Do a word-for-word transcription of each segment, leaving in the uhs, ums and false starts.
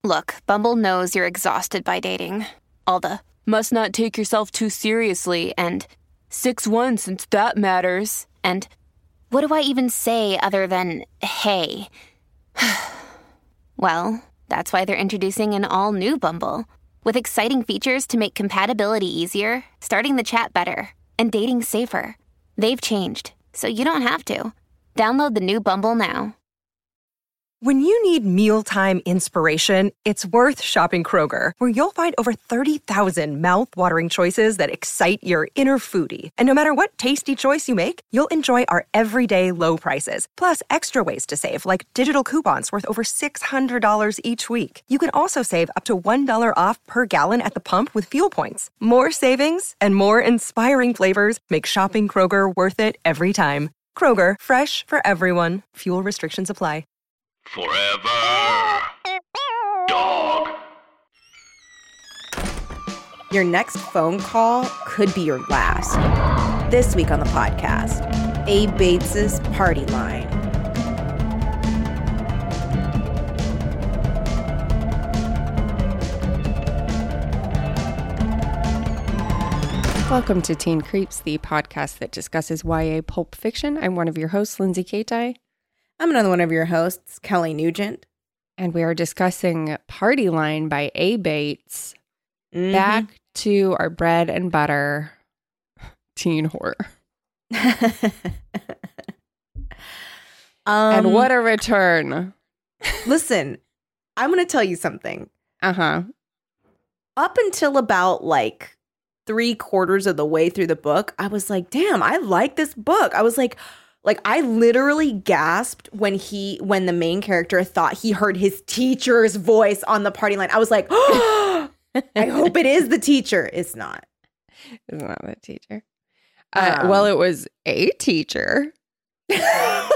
Look, Bumble knows you're exhausted by dating. All the must not take yourself too seriously and six one since that matters. And what do I even say other than hey? Well, that's why they're introducing an all-new Bumble with exciting features to make compatibility easier, starting the chat better, and dating safer. They've changed, so you don't have to. Download the new Bumble now. When you need mealtime inspiration, it's worth shopping Kroger, where you'll find over thirty thousand mouth-watering choices that excite your inner foodie. And no matter what tasty choice you make, you'll enjoy our everyday low prices, plus extra ways to save, like digital coupons worth over six hundred dollars each week. You can also save up to one dollar off per gallon at the pump with fuel points. More savings and more inspiring flavors make shopping Kroger worth it every time. Kroger, fresh for everyone. Fuel restrictions apply. Forever. Dog. Your next phone call could be your last. This week on the podcast, Abe Bates's Party Line. Welcome to Teen Creeps, the podcast that discusses Y A pulp fiction. I'm one of your hosts, Lindsay Kaitai. I'm another one of your hosts, Kelly Nugent. And we are discussing Party Line by A. Bates. Mm-hmm. Back to our bread and butter teen horror. um, and what a return. Listen, I'm going to tell you something. Uh-huh. Up until about like three quarters of the way through the book, I was like, damn, I like this book. I was like, Like, I literally gasped when he, when the main character thought he heard his teacher's voice on the party line. I was like, oh, I hope it is the teacher. It's not. It's not the teacher. Uh, Um, well, it was a teacher. It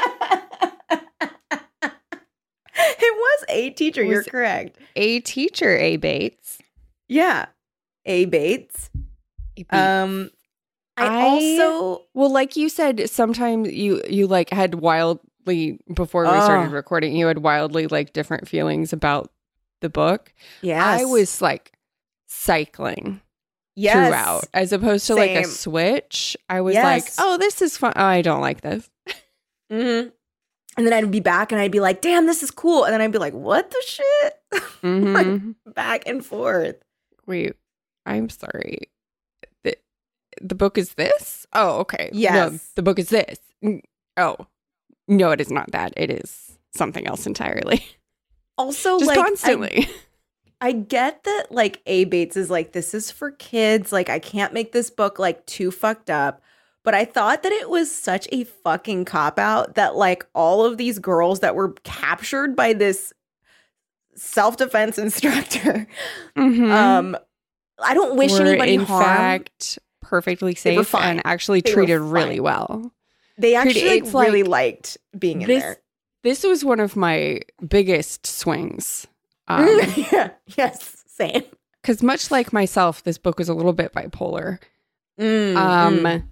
was a teacher. Was You're correct. A teacher, A. Bates. Yeah. A. Bates. A. Bates. Um, I, I- also, Well, like you said, sometimes you you like had wildly before we started Oh. recording, you had wildly like different feelings about the book. yes. I was like cycling yes. throughout, as opposed to like a Same. switch. I was Yes. like, oh, this is fun. Oh, I don't like this. Mm-hmm. And then I'd be back and I'd be like, damn, this is cool. And then I'd be like, what the shit? Mhm. Like, back and forth. Wait, I'm sorry. The the book is this? Oh, okay. No, Yes. the book is this. Mm, Oh, no, it is not that. It is something else entirely. Also, Just like, I- constantly. I get that, like, A. Bates is like, this is for kids. Like, I can't make this book, like, too fucked up. But I thought that it was such a fucking cop-out that, like, all of these girls that were captured by this self-defense instructor, Mhm. um, I don't wish were anybody in harm. fact perfectly They were safe fine. and actually They were treated really fine. well. They Treated- actually it's like, really like liked being in this- there. This was one of my biggest swings. Um, yeah. Yes. Same. because much like myself, this book was a little bit bipolar. Mm, Um, mm.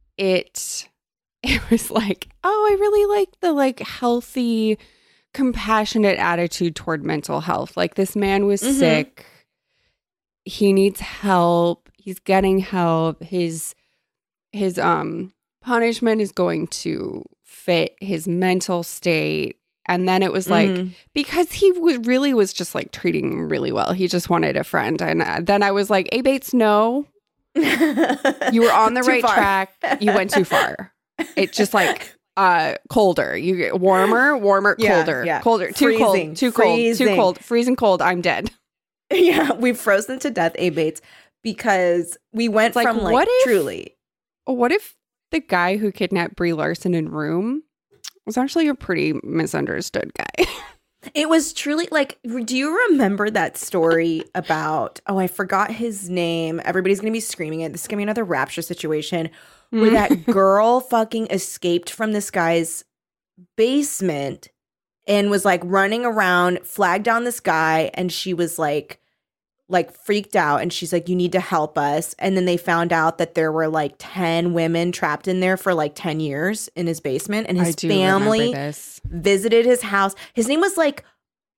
it it was like, oh, I really like the like healthy, compassionate attitude toward mental health. Like this man was Mhm. sick. He needs help. He's getting help. His his um punishment is going to fit his mental state. And then it was like, Mhm. because he was really was just like treating him really well. He just wanted a friend. And uh, then I was like, hey, Bates, no, you were on the Too right far. track. You went too far. It's just like uh colder. You get warmer, warmer, Yeah, colder, yeah. colder, too Freezing, cold, too cold, too freezing. cold, freezing cold. I'm dead. Yeah, we've frozen to death, A. Bates, because we went It's like, from like what if- truly. What if the guy who kidnapped Brie Larson in Room was actually a pretty misunderstood guy? It was truly like, do you remember that story about, oh, I forgot his name. Everybody's going to be screaming it. This is going to be another Rapture situation where that girl fucking escaped from this guy's basement and was like running around, flagged down this guy. And she was like, like freaked out. And she's like, you need to help us. And then they found out that there were like ten women trapped in there for like ten years in his basement. And I his do remember family this. visited his house. His name was like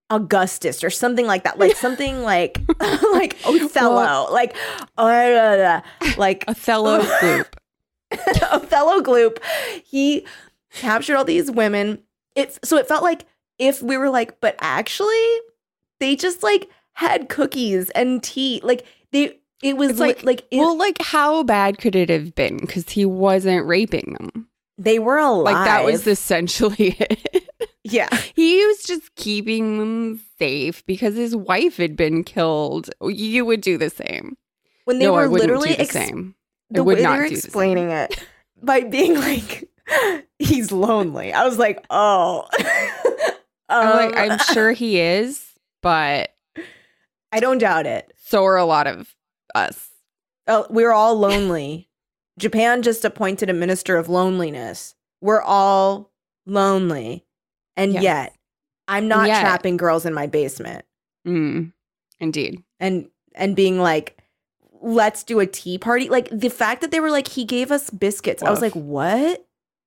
Augustus or something like that. Like something like like Othello. Well, like uh, like Othello Gloop. Othello Gloop. He captured all these women. It so it felt like if we were like, but actually, they just like had cookies and tea. Like they, it was it's like like, like it, well, like how bad could it have been? Because he wasn't raping them. They were alive. Like that was essentially it. Yeah, he was just keeping them safe because his wife had been killed. You would do the same. When they no, were I wouldn't literally do the ex- same. The I would way not they were do explaining it by being like, he's lonely. I was like, oh. I'm um, like, I'm sure he is, but I don't doubt it. So are a lot of us. Oh, we're all lonely. Japan just appointed a minister of loneliness. We're all lonely. And Yes. yet, I'm not Yet. trapping girls in my basement Mm, indeed. and and being like, let's do a tea party. Like the fact that they were like, he gave us biscuits. I was Woof. like, what?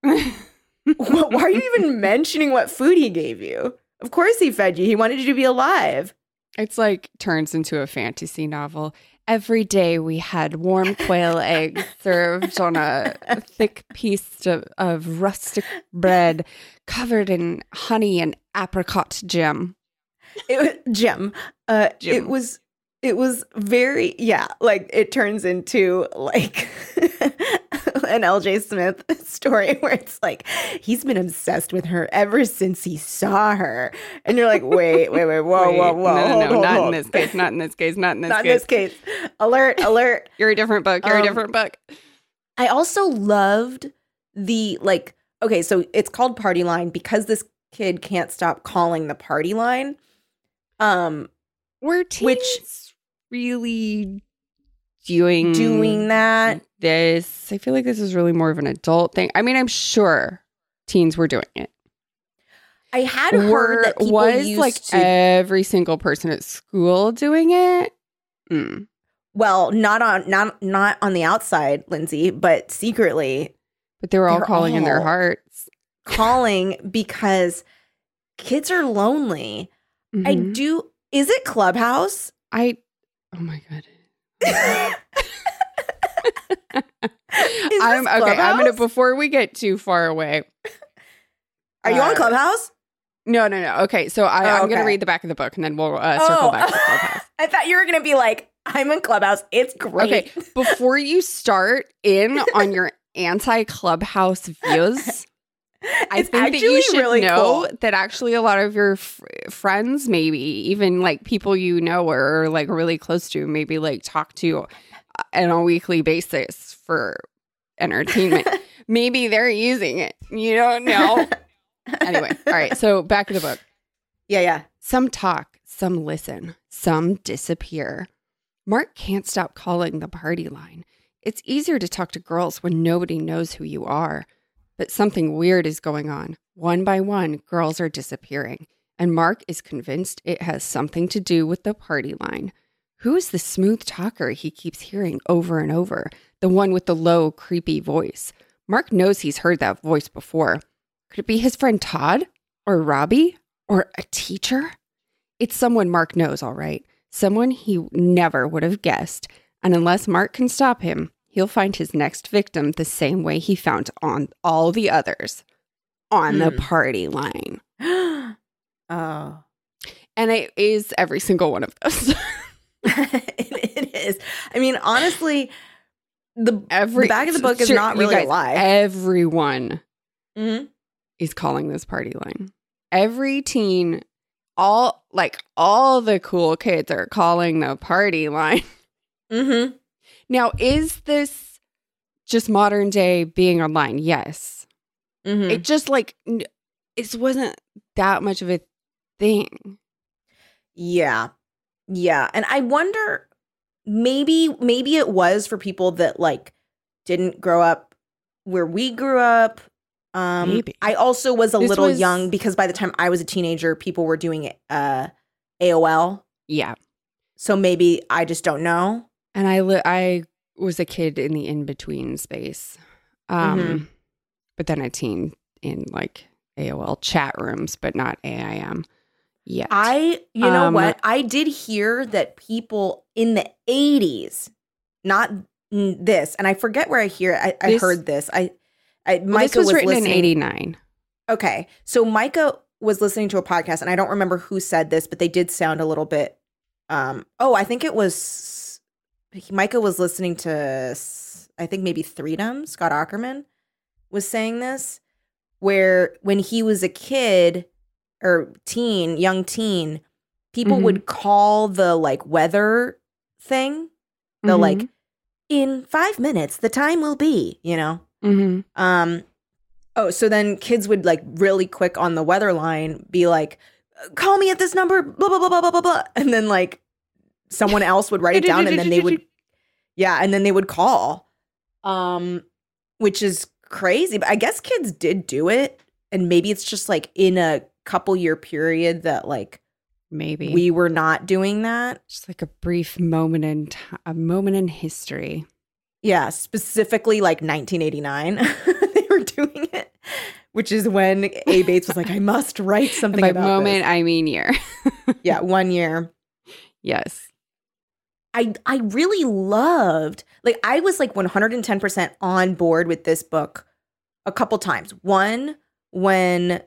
Wh- Why are you even mentioning what food he gave you? Of course he fed you. He wanted you to be alive. It's like turns into a fantasy novel. Every day we had warm quail eggs served on a thick piece of, of rustic bread covered in honey and apricot jam. It was Jim. Uh, Jim. It was. It was very yeah. Like it turns into like an L J Smith story where it's like he's been obsessed with her ever since he saw her, and you're like, wait, wait, wait, whoa, Wait, whoa, whoa, no, no, hold, no, hold, not hold. in this case, not in this case, not in this Not in case. this case. Alert! Alert! You're a different book. You're Um, a different book. I also loved the like. Okay, so it's called Party Line because this kid can't stop calling the party line. Um, Were teens which- really doing doing that. this? I feel like this is really more of an adult thing. I mean, I'm sure teens were doing it. I had heard Were, that people was used like to. every single person at school doing it? Mm. Well, not on not not on the outside, Lindsay, but secretly But they were all They're calling in their all- hearts. calling because kids are lonely. I Mhm. do. Is it Clubhouse? I. Oh my god. Is I'm this okay. I'm gonna Clubhouse? before we get too far away. Are you on uh, Clubhouse? No, no, no. Okay, so I, Oh, I'm gonna okay. read the back of the book and then we'll uh, circle Oh. back to Clubhouse. I thought you were gonna be like, I'm in Clubhouse. It's great. Okay, before you start in on your anti-Clubhouse views, I It's think that actually you should really know cool. that actually a lot of your f- friends, maybe even like people you know or like really close to, maybe like talk to uh, on a weekly basis for entertainment. Maybe they're using it. You don't know. Anyway, all right. So back to the book. Yeah, yeah. Some talk, some listen, some disappear. Mark can't stop calling the party line. It's easier to talk to girls when nobody knows who you are. But something weird is going on. One by one, girls are disappearing. And Mark is convinced it has something to do with the party line. Who is the smooth talker he keeps hearing over and over? The one with the low, creepy voice. Mark knows he's heard that voice before. Could it be his friend Todd? Or Robbie? Or a teacher? It's someone Mark knows, all right. Someone he never would have guessed. And unless Mark can stop him, he'll find his next victim the same way he found on all the others. On the Hmm. party line. Oh. And it is every single one of those. it, it is. I mean, honestly, the, Every the back of the book is Sure, not you really guys, a lie. Everyone Mhm. is calling this party line. Every teen, all like all the cool kids are calling the party line. Mhm. Now, is this just modern day being online? Yes. Mhm. It just like n- it wasn't that much of a thing. Yeah. Yeah. And I wonder maybe maybe it was for people that like didn't grow up where we grew up. Um Maybe. I also was a This little was- young because by the time I was a teenager, people were doing uh A O L. Yeah. So maybe I just don't know. And I li- I was a kid in the in between space, um, Mhm. but then a teen in like A O L chat rooms, but not A I M yet. I, you know Um, what? I did hear that people in the eighties, not n- this, and I forget where I hear it. I, I This- heard this. I, I Well, Micah this was, was written listening. in eighty-nine. Okay, so Micah was listening to a podcast, and I don't remember who said this, but they did sound a little bit. Um, oh, I think it was Micah was listening to, I think maybe Freedom. Scott Ackerman was saying this, where when he was a kid or teen, young teen, people Mhm. would call the like weather thing, the Mhm. like in five minutes the time will be, you know. Mhm. Um, oh, so then kids would like really quick on the weather line be like, call me at this number, blah, blah, blah, blah, blah, blah, blah. And then like someone else would write it down and then they would, yeah, and then they would call, um, which is crazy. But I guess kids did do it. And maybe it's just like in a couple year period that like Maybe. we were not doing that. Just like a brief moment in t- a moment in history. Yeah, specifically like nineteen eighty-nine, they were doing it, which is when A. Bates was like, I must write something By about moment, this. I mean year. Yeah, one year. Yes. I I really loved, like I was like one hundred ten percent on board with this book a couple times. One, when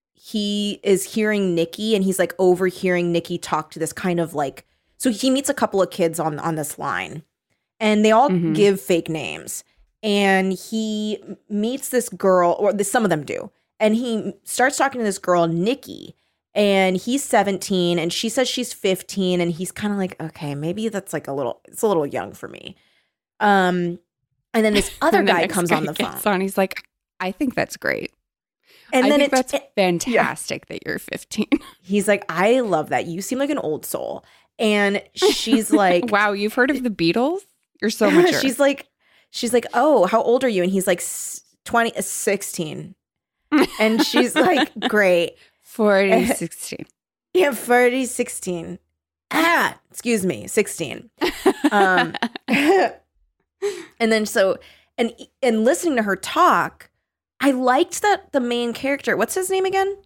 he is hearing Nikki and he's like overhearing Nikki talk to this kind of like, so he meets a couple of kids on on this line and they all Mhm. give fake names. And he meets this girl, or this, some of them do, and he starts talking to this girl, Nikki, and he's seventeen and she says she's fifteen, and he's kind of like, okay, maybe that's like a little, it's a little young for me. Um, and then this other And the guy next comes guy on the phone. gets on, he's like, I think that's great. And I then think it's, that's fantastic that you're fifteen. he's like, I love that. You seem like an old soul. And she's like, Wow, you've heard of the Beatles? You're so mature. she's like, she's like, oh, how old are you? And he's like, "S- twenty, uh, sixteen. And she's like, great. forty, sixteen. Yeah, forty, sixteen. Ah, excuse me, sixteen. Um, and then so, and and listening to her talk, I liked that the main character, what's his name again?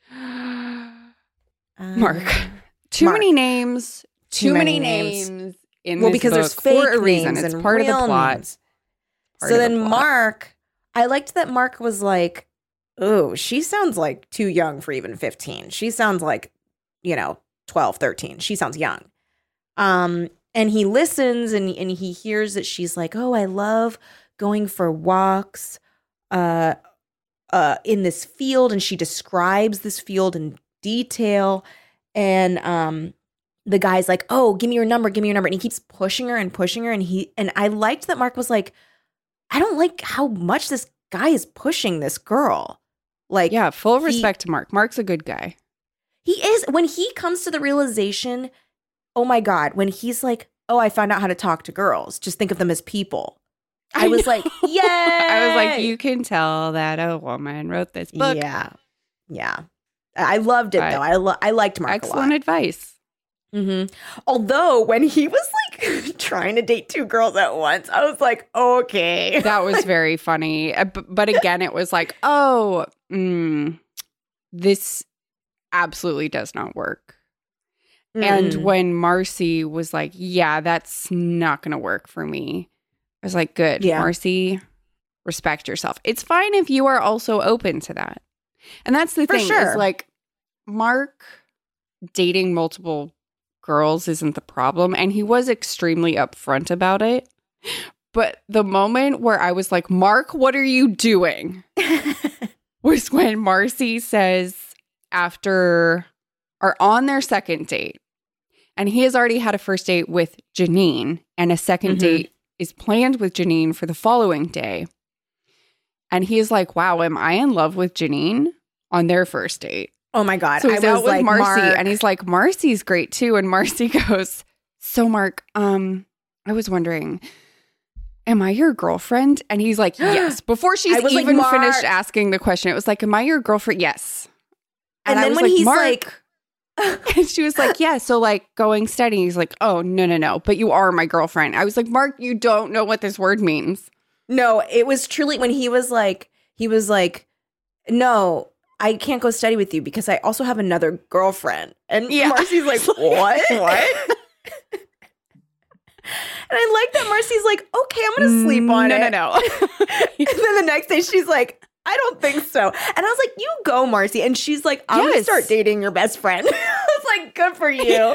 Um, Mark. Too Mark. many names. Too, Too many, many names. names. in Well, this because there's book fake for a reason. names It's and part of the real plot. names. Part So of the then plot. Mark, I liked that Mark was like, oh, she sounds like too young for even fifteen. She sounds like, you know, twelve, thirteen. She sounds young. Um, and he listens and, and he hears that she's like, oh, I love going for walks uh, uh, in this field. And she describes this field in detail. And um, the guy's like, oh, give me your number, give me your number. And he keeps pushing her and pushing her. And he and I liked that Mark was like, I don't like how much this guy is pushing this girl. Like, Yeah, full he- respect to Mark. Mark's a good guy. he is, when he comes to the realization, oh my God, when he's like, oh, I found out how to talk to girls. Just think of them as people. I, I was know. like, yay. I was like, you can tell that a woman wrote this book. Yeah. Yeah. I loved it I- though. I, lo- I liked Mark Excellent a lot. advice. hmm Although when he was like trying to date two girls at once, I was like, okay. That was very funny. Uh, b- But again, it was like, oh, mm, this absolutely does not work. And Mm. when Marcy was like, yeah, that's not going to work for me, I was like, good. Yeah. Marcy, respect yourself. It's fine if you are also open to that. And that's the For thing sure. is like, Mark dating multiple girls isn't the problem. And he was extremely upfront about it. But the moment where I was like, Mark, what are you doing? was when Marcy says after or on their second date, and he has already had a first date with Janine, and a second Mhm. date is planned with Janine for the following day. And he is like, wow, am I in love with Janine on their first date? Oh my God. So he's I out was with like, Marcy, Mark. and he's like, Marcy's great too. And Marcy goes, so Mark, um, I was wondering, am I your girlfriend? And he's like, yes. Before she's I was like, even Mark. finished asking the question, it was like, am I your girlfriend? Yes. And I then was when he's Mark. like- and she was like, yeah, so like going steady. He's like, oh, no, no, no, but you are my girlfriend. I was like, Mark, you don't know what this word means. No, it was truly when he was like, he was like, no, I can't go study with you because I also have another girlfriend. And Yeah. Marcy's like, what? What? And I like that Marcy's like, okay, I'm going to sleep on no, it. No, no, And then the next day she's like, I don't think so. And I was like, you go, Marcy. And she's like, I'm going to Yes. start dating your best friend. I was like, good for you.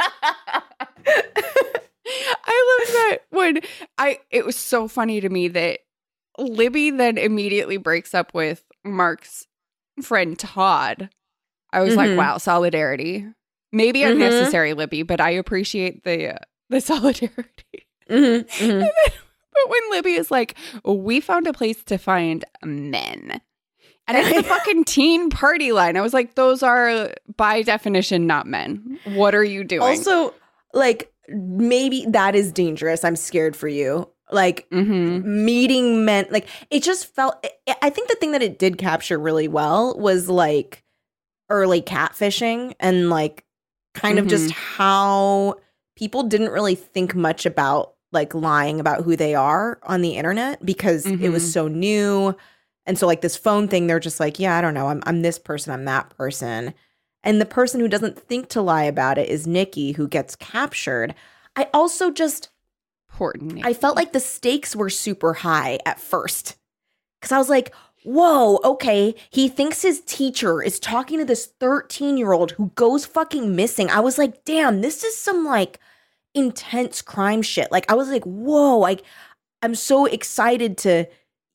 I love that when I, it was so funny to me that Libby then immediately breaks up with Mark's friend Todd. I was Mhm. like, wow, solidarity. Maybe Mhm. unnecessary, Libby, but I appreciate the uh, the solidarity. Mm-hmm, mm-hmm. But when Libby is like, we found a place to find men. And it's the fucking teen party line. I was like, those are by definition not men. What are you doing? Also, like, maybe that is dangerous. I'm scared for you. Like, mm-hmm. meeting men, like, it just felt, I- I think the thing that it did capture really well was, like, early catfishing and, like, kind of just how people didn't really think much about, like, lying about who they are on the internet because it was Mhm. so new. And so, like, this phone thing, they're just like, yeah, I don't know. I'm I'm this person. I'm that person. And the person who doesn't think to lie about it is Nikki, who gets captured. I also just, Poor Nikki. I felt like the stakes were super high at first. Because I was like, whoa, okay. He thinks his teacher is talking to this thirteen-year-old who goes fucking missing. I was like, damn, this is some, like, intense crime shit. Like, I was like, whoa, like, I'm so excited to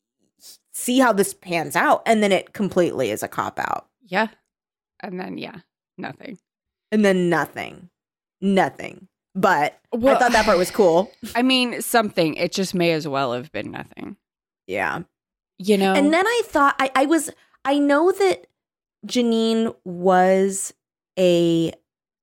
see how this pans out. And then it completely is a cop-out. Yeah. And then, yeah, nothing. And then nothing. Nothing. But Well- I thought that part was cool. I mean, something. It just may as well have been nothing. Yeah. You know? And then I thought, I, I was, I know that Janine was a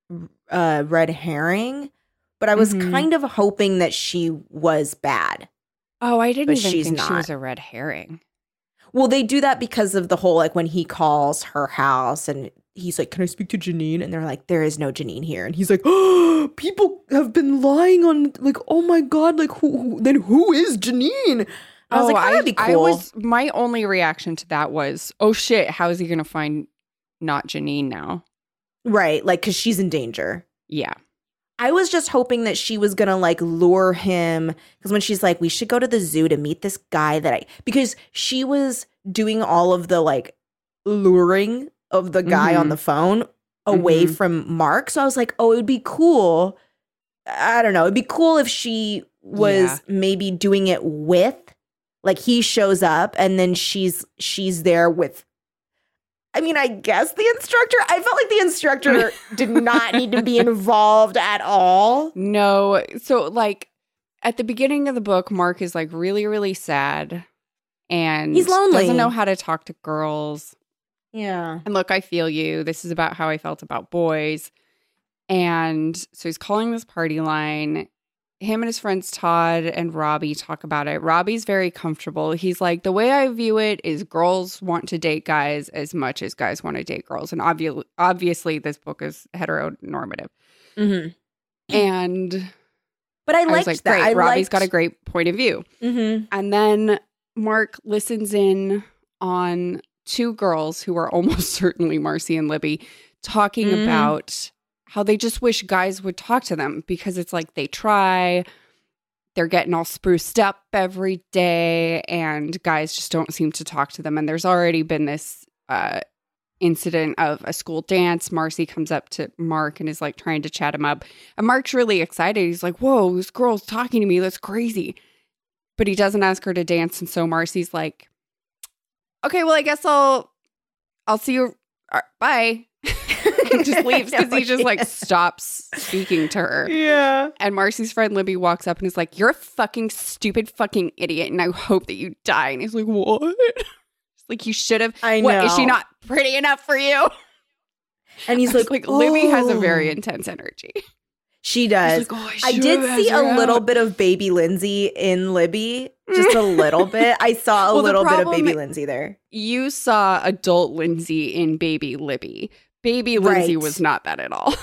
uh, red herring, but I was Mhm. kind of hoping that she was bad. oh, I didn't but even she's think she not. was a red herring. Well, they do that because of the whole, like, when he calls her house and he's like, can I speak to Janine? And they're like, there is no Janine here. And he's like, oh, people have been lying on, like, oh my God, like, who, who then who is Janine? I was oh, like, oh, that'd be I cool. was, my only reaction to that was, oh shit, how is he going to find not Janine now? Right, like, because she's in danger. Yeah. I was just hoping that she was gonna, like, lure him, because when she's like, we should go to the zoo to meet this guy that I, because she was doing all of the, like, luring of the guy on Mhm. the phone away Mhm. from Mark. So I was like, oh, it would be cool. I don't know. It'd be cool if she was Yeah. maybe doing it with, like, he shows up and then she's she's there with, I mean, I guess the instructor. I felt like the instructor did not need to be involved at all. No. So, like, at the beginning of the book, Mark is, like, really, really sad. And He's lonely. doesn't know how to talk to girls. Yeah. And look, I feel you. This is about how I felt about boys. And so he's calling this party line. Him and his friends Todd and Robbie talk about it. Robbie's very comfortable. He's like, the way I view it is girls want to date guys as much as guys want to date girls. And obvi- obviously, this book is heteronormative. Mm-hmm. And But I I, was liked like, that. great, I Robbie's liked, got a great point of view. Mm-hmm. And then Mark listens in on two girls who are almost certainly Marcy and Libby talking Mm. about how they just wish guys would talk to them because it's like they try, they're getting all spruced up every day, and guys just don't seem to talk to them. And there's already been this uh, incident of a school dance. Marcy comes up to Mark and is like trying to chat him up. And Mark's really excited. He's like, whoa, this girl's talking to me. That's crazy. But he doesn't ask her to dance. And so Marcy's like, okay, well, I guess I'll, I'll see you. Uh, bye. And just leaves because he just like stops speaking to her. Yeah. And Marcy's friend Libby walks up and is like, you're a fucking stupid fucking idiot. And I hope that you die. And he's like, what? It's like, you should have. I What, is she know. not pretty enough for you? And he's like, like Libby has a very "Oh." intense energy. She does. He's like, "Oh, I should did have see asked her a little out." bit of baby Lindsay in Libby. Just a little bit. I saw a Well, the little bit of problem- baby Lindsay there. You saw adult Lindsay in baby Libby. Baby Lindsay Right. was not that at all.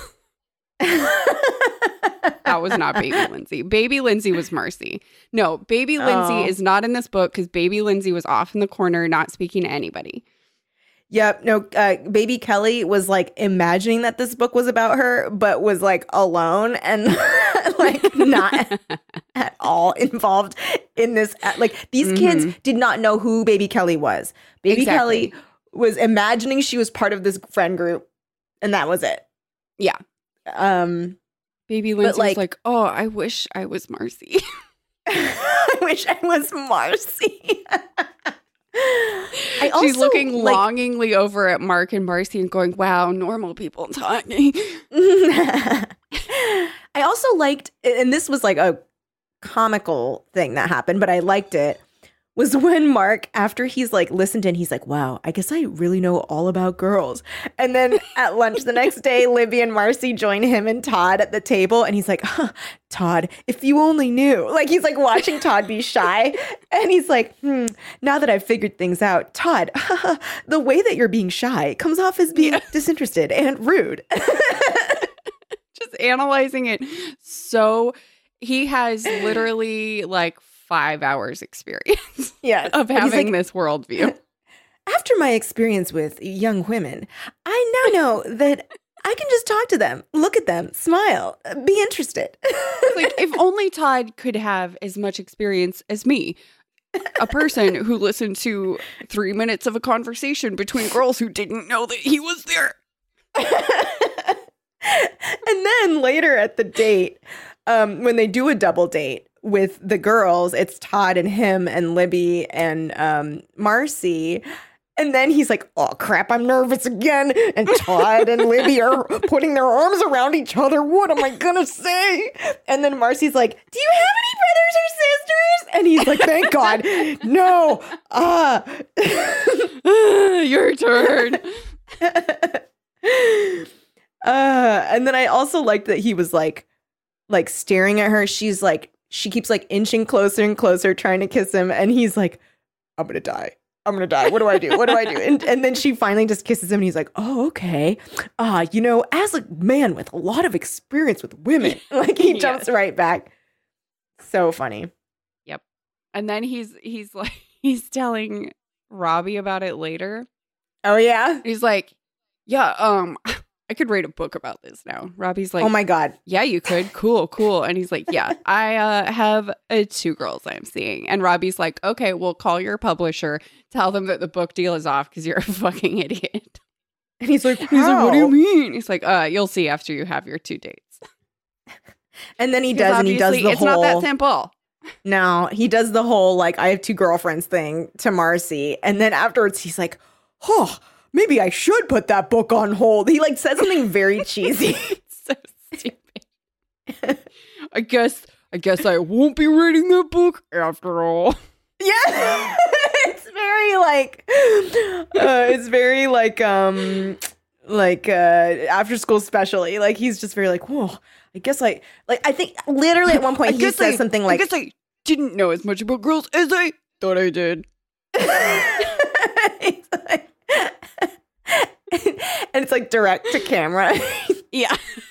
That was not baby Lindsay. Baby Lindsay was Marcy. No, baby Lindsay Oh. is not in this book because baby Lindsay was off in the corner, not speaking to anybody. Yep. No, uh, baby Kelly was like imagining that this book was about her, but was like alone and like not at all involved in this. Like these mm-hmm. kids did not know who baby Kelly was. Baby exactly. Kelly was imagining she was part of this friend group, and that was it. Yeah. Um, baby Lindsay like, was like, oh, I wish I was Marcy. I wish I was Marcy. I also, She's looking like, longingly over at Mark and Marcy and going, wow, normal people talking. I also liked, and this was like a comical thing that happened, but I liked it, was when Mark, after he's like listened in, he's like, wow, I guess I really know all about girls. And then at lunch the next day, Libby and Marcy join him and Todd at the table. And he's like, huh, Todd, if you only knew. Like he's like watching Todd be shy. And he's like, hmm, now that I've figured things out, Todd, the way that you're being shy comes off as being yeah. disinterested and rude. Just analyzing it. So he has literally like five hours experience yes. of having like, this worldview. After my experience with young women, I now know that I can just talk to them, look at them, smile, be interested. Like if only Todd could have as much experience as me, a person who listened to three minutes of a conversation between girls who didn't know that he was there. And then later at the date, um, when they do a double date, with the girls, it's Todd and him and Libby and um, Marcy. And then he's like, oh, crap, I'm nervous again. And Todd and Libby are putting their arms around each other. What am I going to say? And then Marcy's like, do you have any brothers or sisters? And he's like, thank God. No. Ah. Uh. Your turn. uh, and then I also liked that he was like, like staring at her. She's like, she keeps like inching closer and closer, trying to kiss him. And he's like, I'm going to die. I'm going to die. What do I do? What do I do? And, and then she finally just kisses him. And he's like, oh, okay. Uh, you know, as a man with a lot of experience with women, like he jumps yeah. right back. So funny. Yep. And then he's, he's like, he's telling Robbie about it later. Oh, yeah. He's like, yeah, um, I could write a book about this now. Robbie's like, oh my God. Yeah, you could. Cool, cool. And he's like, yeah, I uh, have uh, two girls I'm seeing. And Robbie's like, okay, well, call your publisher. Tell them that the book deal is off because you're a fucking idiot. And he's like, he's like, what do you mean? He's like, uh, you'll see after you have your two dates. And then he does, and he does the it's whole. It's not that simple. No, he does the whole, like, I have two girlfriends thing to Marcy. And then afterwards, he's like, oh, maybe I should put that book on hold. He like said something very cheesy. So stupid. I guess I guess I won't be reading that book after all. Yeah. It's very like uh, it's very like um like uh after school specially. Like he's just very like, whoa, I guess I like I think literally at one point he says I, something like I guess I didn't know as much about girls as I thought I did. It's like, and it's like direct to camera. Yeah.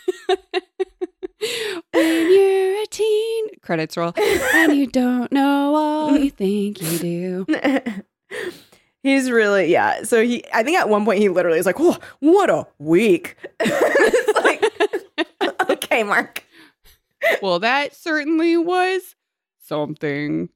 When you're a teen, credits roll, and you don't know all you think you do. He's really, yeah. So he, I think at one point he literally is like, oh, what a week. It's like, okay, Mark. Well, that certainly was something.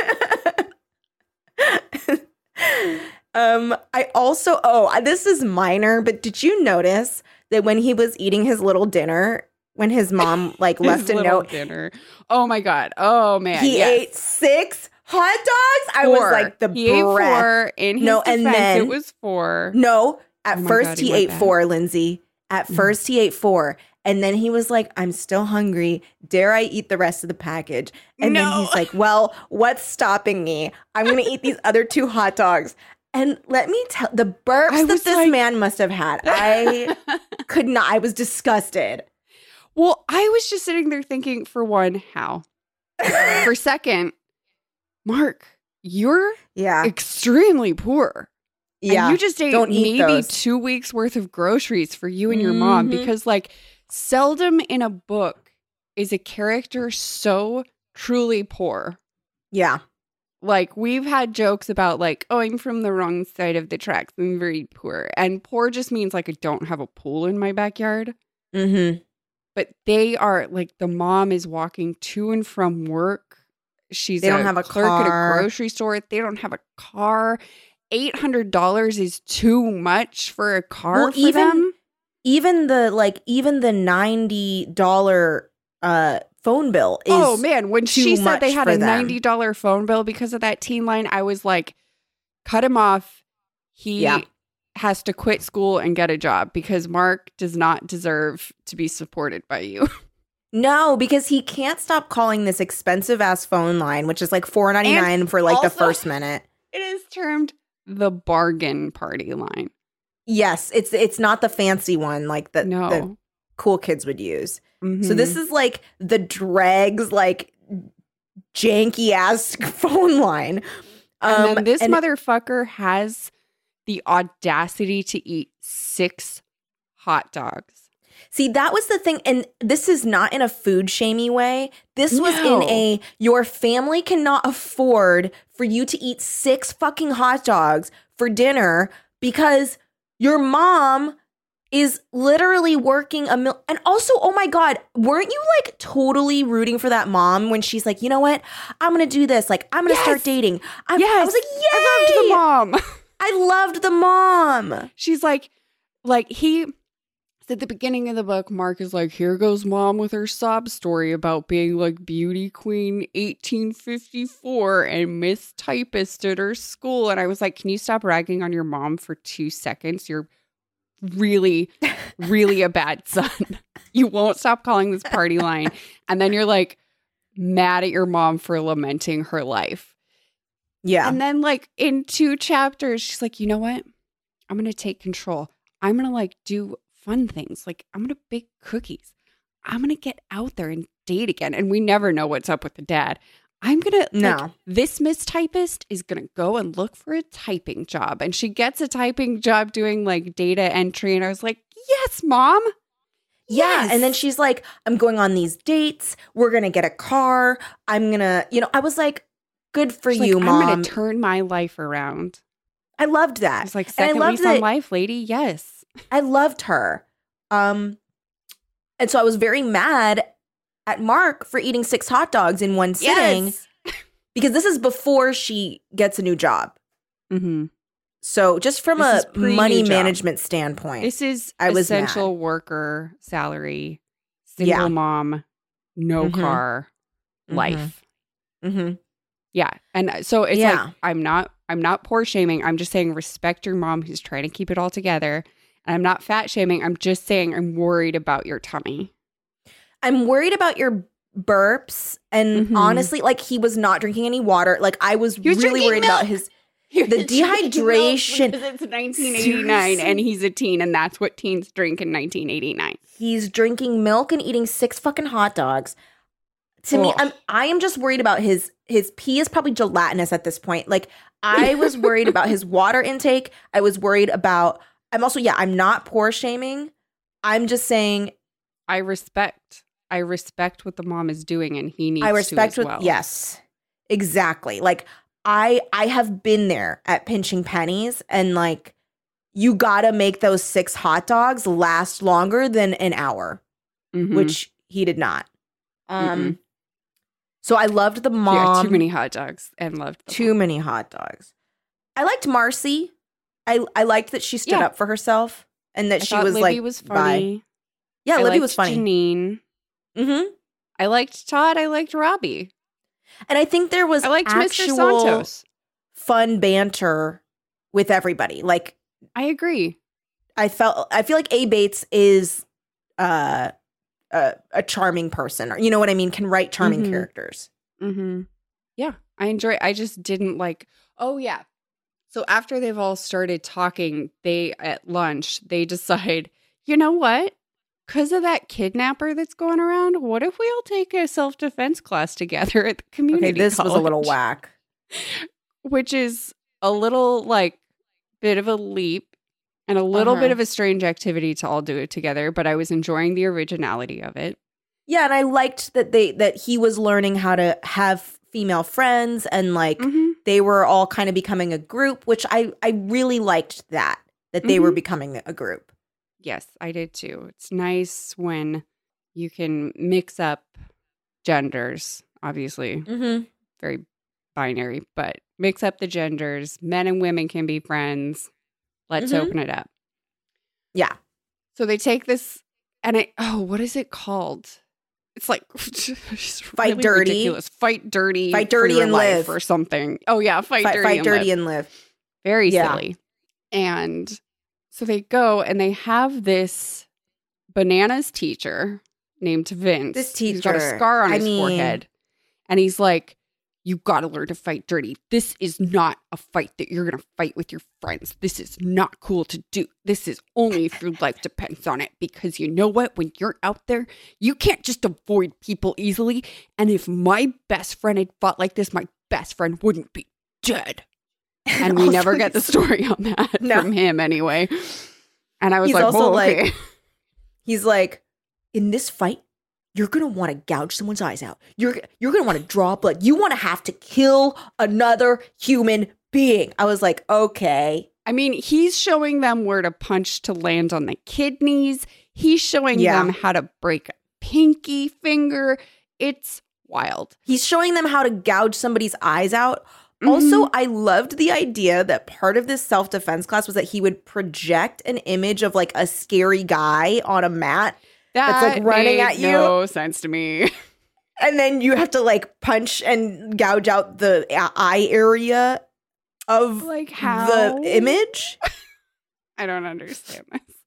Um, I also, oh, this is minor, but did you notice that when he was eating his little dinner, when his mom like left a note, dinner. Oh my God. Oh man. He yes. ate six hot dogs. I four. was like the he breath. Ate four. In his no, defense, and then it was four. No, at oh first God, he, he ate back. four, Lindsay. At mm. first he ate four. And then he was like, I'm still hungry. Dare I eat the rest of the package? And no. then he's like, well, what's stopping me? I'm going to eat these other two hot dogs. And let me tell, the burps that this like, man must have had, I could not, I was disgusted. Well, I was just sitting there thinking, for one, how? For second, Mark, you're yeah. extremely poor. Yeah. And you just ate Don't maybe those. two weeks worth of groceries for you and your mm-hmm. mom. Because, like, seldom in a book is a character so truly poor. Yeah. Like, we've had jokes about, like, oh, I'm from the wrong side of the tracks. I'm very poor. And poor just means, like, I don't have a pool in my backyard. Mm-hmm. But they are, like, the mom is walking to and from work. She's They don't a have a clerk car. at a grocery store. They don't have a car. eight hundred dollars is too much for a car Well, for even- them. Even the like, even the ninety dollar uh, phone bill is. Oh, man. When she too said they much had for a them. ninety dollars phone bill because of that teen line, I was like, cut him off. He Yeah. has to quit school and get a job because Mark does not deserve to be supported by you. No, because he can't stop calling this expensive ass phone line, which is like four ninety nine for like the also- first minute. It is termed the bargain party line. Yes, it's it's not the fancy one like that No. the cool kids would use. So Mhm. this is like the dregs, like janky ass phone line. And Um, then this and- motherfucker has the audacity to eat six hot dogs. See, that was the thing. And this is not in a food shamey way. This was No. in a your family cannot afford for you to eat six fucking hot dogs for dinner because your mom is literally working a mil. And also, oh my God, weren't you like totally rooting for that mom when she's like, you know what? I'm going to do this. Like, I'm going to Yes. start dating. I'm, Yes. I was like, yay. I loved the mom. I loved the mom. She's like, like he at the beginning of the book, Mark is like, here goes mom with her sob story about being like beauty queen eighteen fifty-four and Miss Typist at her school. And I was like, can you stop ragging on your mom for two seconds? You're really, really a bad son. You won't stop calling this party line. And then you're like mad at your mom for lamenting her life. Yeah. And then, like, in two chapters, she's like, you know what? I'm going to take control. I'm going to, like, do fun things. Like, I'm going to bake cookies. I'm going to get out there and date again. And we never know what's up with the dad. I'm going to, No. like, this Miss Typist is going to go and look for a typing job. And she gets a typing job doing, like, data entry. And I was like, yes, mom. Yeah. Yes. And then she's like, I'm going on these dates. We're going to get a car. I'm going to, you know, I was like, good for She's you, like, mom. I'm going to turn my life around. I loved that. It's like, And I second loved lease on that- life, lady. Yes. I loved her. Um, and so I was very mad at Mark for eating six hot dogs in one sitting Yes. because this is before she gets a new job. Mm-hmm. So just from This is a pre-new money job. management standpoint, This is I was essential worker salary, single Yeah. mom, no Mhm. car, Mhm. life. Mhm. Yeah. And so it's Yeah. like I'm not I'm not poor shaming. I'm just saying respect your mom who's trying to keep it all together. And I'm not fat shaming. I'm just saying I'm worried about your tummy. I'm worried about your burps. And Mhm. honestly, like he was not drinking any water. Like I was, He was really drinking worried about milk. his the dehydration. Because it's nineteen eighty-nine and he's a teen and that's what teens drink in nineteen eighty-nine. He's drinking milk and eating six fucking hot dogs. To me, Ugh. I'm I am just worried about his his pee is probably gelatinous at this point. Like I was worried about his water intake. I was worried about I'm also, yeah, I'm not poor shaming. I'm just saying I respect. I respect what the mom is doing and he needs I respect to as what well. yes. Exactly. Like I I have been there at pinching pennies and like you gotta make those six hot dogs last longer than an hour, Mhm. which he did not. Um Mm-mm. so I loved the mom. Yeah, too many hot dogs and loved the Too mom. many hot dogs. I liked Marcy. I I liked that she stood Yeah. up for herself and that I she thought was Libby like was bye. funny. Yeah, I Libby liked was funny. Janine. Mm-hmm. I liked Todd. I liked Robbie. And I think there was I liked Mister actual Santos. fun banter with everybody. Like I agree. I felt I feel like A. Bates is uh, a a charming person, or you know what I mean, can write charming Mhm. characters. Mm-hmm. Yeah, I enjoy. I just didn't like. Oh yeah. So after they've all started talking, they at lunch they decide. You know what? Because of that kidnapper that's going around, what if we all take a self defense class together at the community? Okay, this was a little college? whack. Which is a little like bit of a leap and a little Uh-huh. bit of a strange activity to all do it together, but I was enjoying the originality of it. Yeah, and I liked that they that he was learning how to have female friends and like Mm-hmm. they were all kind of becoming a group, which I, I really liked that, that they Mhm. were becoming a group. Yes, I did too. It's nice when you can mix up genders, obviously, Mm-hmm. very binary, but mix up the genders. Men and women can be friends. Let's Mhm. open it up. Yeah. So they take this, and it, oh, what is it called? It's like Fight dirty. ridiculous. Fight dirty, Fight for dirty your and life live. or something. Oh yeah, fight, Fight, dirty, fight and dirty live. and live. Very Yeah. silly. And so they go and they have this bananas teacher named Vince. This He's got a teacher, scar on I his mean- forehead. And he's like, you got to learn to fight dirty. This is not a fight that you're going to fight with your friends. This is not cool to do. This is only if your life depends on it. Because you know what? When you're out there, you can't just avoid people easily. And if my best friend had fought like this, my best friend wouldn't be dead. And we Also, never get the he's- story on that No. from him anyway. And I was He's like, also oh, like- okay. He's like, in this fight, you're going to want to gouge someone's eyes out. You're you're going to want to draw blood. You want to have to kill another human being. I was like, okay. I mean, he's showing them where to punch to land on the kidneys. He's showing Yeah. them how to break a pinky finger. It's wild. He's showing them how to gouge somebody's eyes out. Also, I loved the idea that part of this self-defense class was that he would project an image of like a scary guy on a mat. That That's, like, running made at you. no sense to me. And then you have to like punch and gouge out the a- eye area of Like how? the image. I don't understand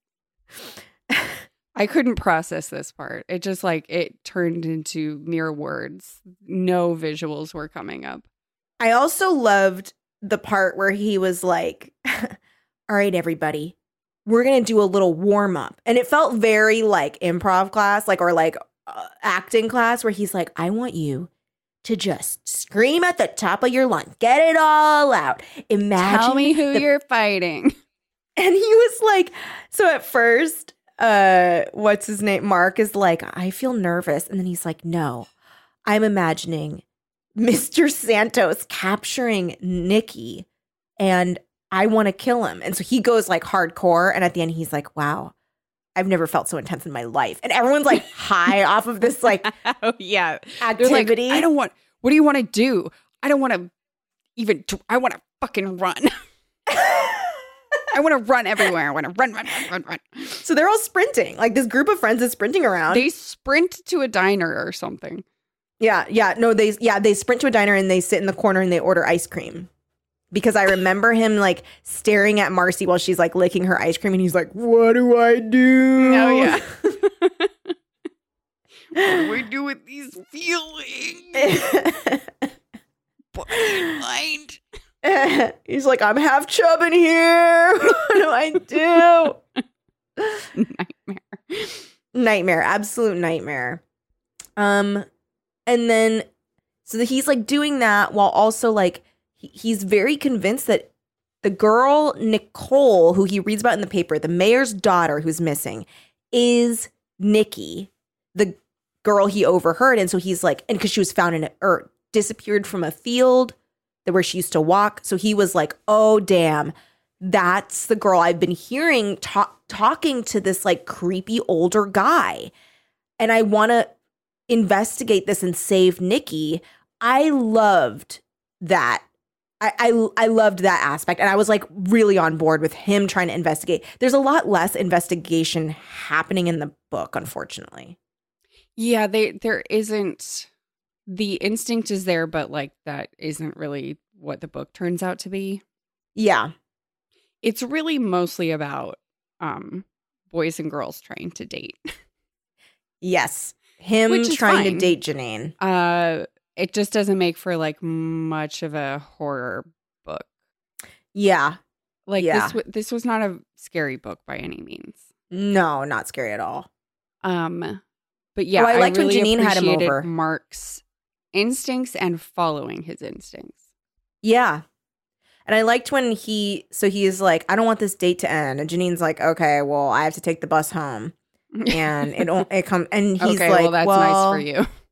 this. I couldn't process this part. It just like it turned into mere words. No visuals were coming up. I also loved the part where he was like, all right, everybody, we're going to do a little warm up. And it felt very like improv class, like, or like uh, acting class, where he's like, I want you to just scream at the top of your lungs. Get it all out. Imagine. Tell me who the- you're fighting. And he was like, so at first, uh, what's his name? Mark is like, I feel nervous. And then he's like, no, I'm imagining Mister Santos capturing Nikki and I want to kill him. And so he goes like hardcore. And at the end, he's like, wow, I've never felt so intense in my life. And everyone's like high off of this like Oh yeah. They're like, activity. I don't want, what do you want to do? I don't want to even, t- I want to fucking run. I want to run everywhere. I want to run, run, run, run, run. So they're all sprinting. Like this group of friends is sprinting around. They sprint to a diner or something. Yeah, yeah, no, they yeah, they sprint to a diner and they sit in the corner and they order ice cream. Because I remember him like staring at Marcy while she's like licking her ice cream and he's like, "What do I do?" Oh yeah. What do we do with these feelings? Body and mind. He's like, "I'm half chub in here. What do I do?" Nightmare. Nightmare, absolute nightmare. Um and then so that he's like doing that while also like he, he's very convinced that the girl Nicole, who he reads about in the paper, the mayor's daughter who's missing, is Nikki, the girl he overheard. And so he's like, and because she was found in a, or disappeared from a field that where she used to walk. So he was like, oh damn, that's the girl I've been hearing talk, talking to this like creepy older guy. And I want to investigate this and save Nikki. I loved that. I, I I loved that aspect. And I was like really on board with him trying to investigate. There's a lot less investigation happening in the book, unfortunately. Yeah, they there isn't the instinct is there, but like that isn't really what the book turns out to be. Yeah. It's really mostly about um boys and girls trying to date. Yes. Him Which is trying fine. to date Janine. Uh it just doesn't make for like much of a horror book. Yeah. Like Yeah. this w- this was not a scary book by any means. No, not scary at all. Um but yeah, Oh, I liked when really Janine had him appreciated over. Mark's instincts and following his instincts. Yeah. And I liked when he, so he's like, I don't want this date to end. And Janine's like, okay, well, I have to take the bus home. And it don't, it come, and he's okay, like, well, that's well, nice for you.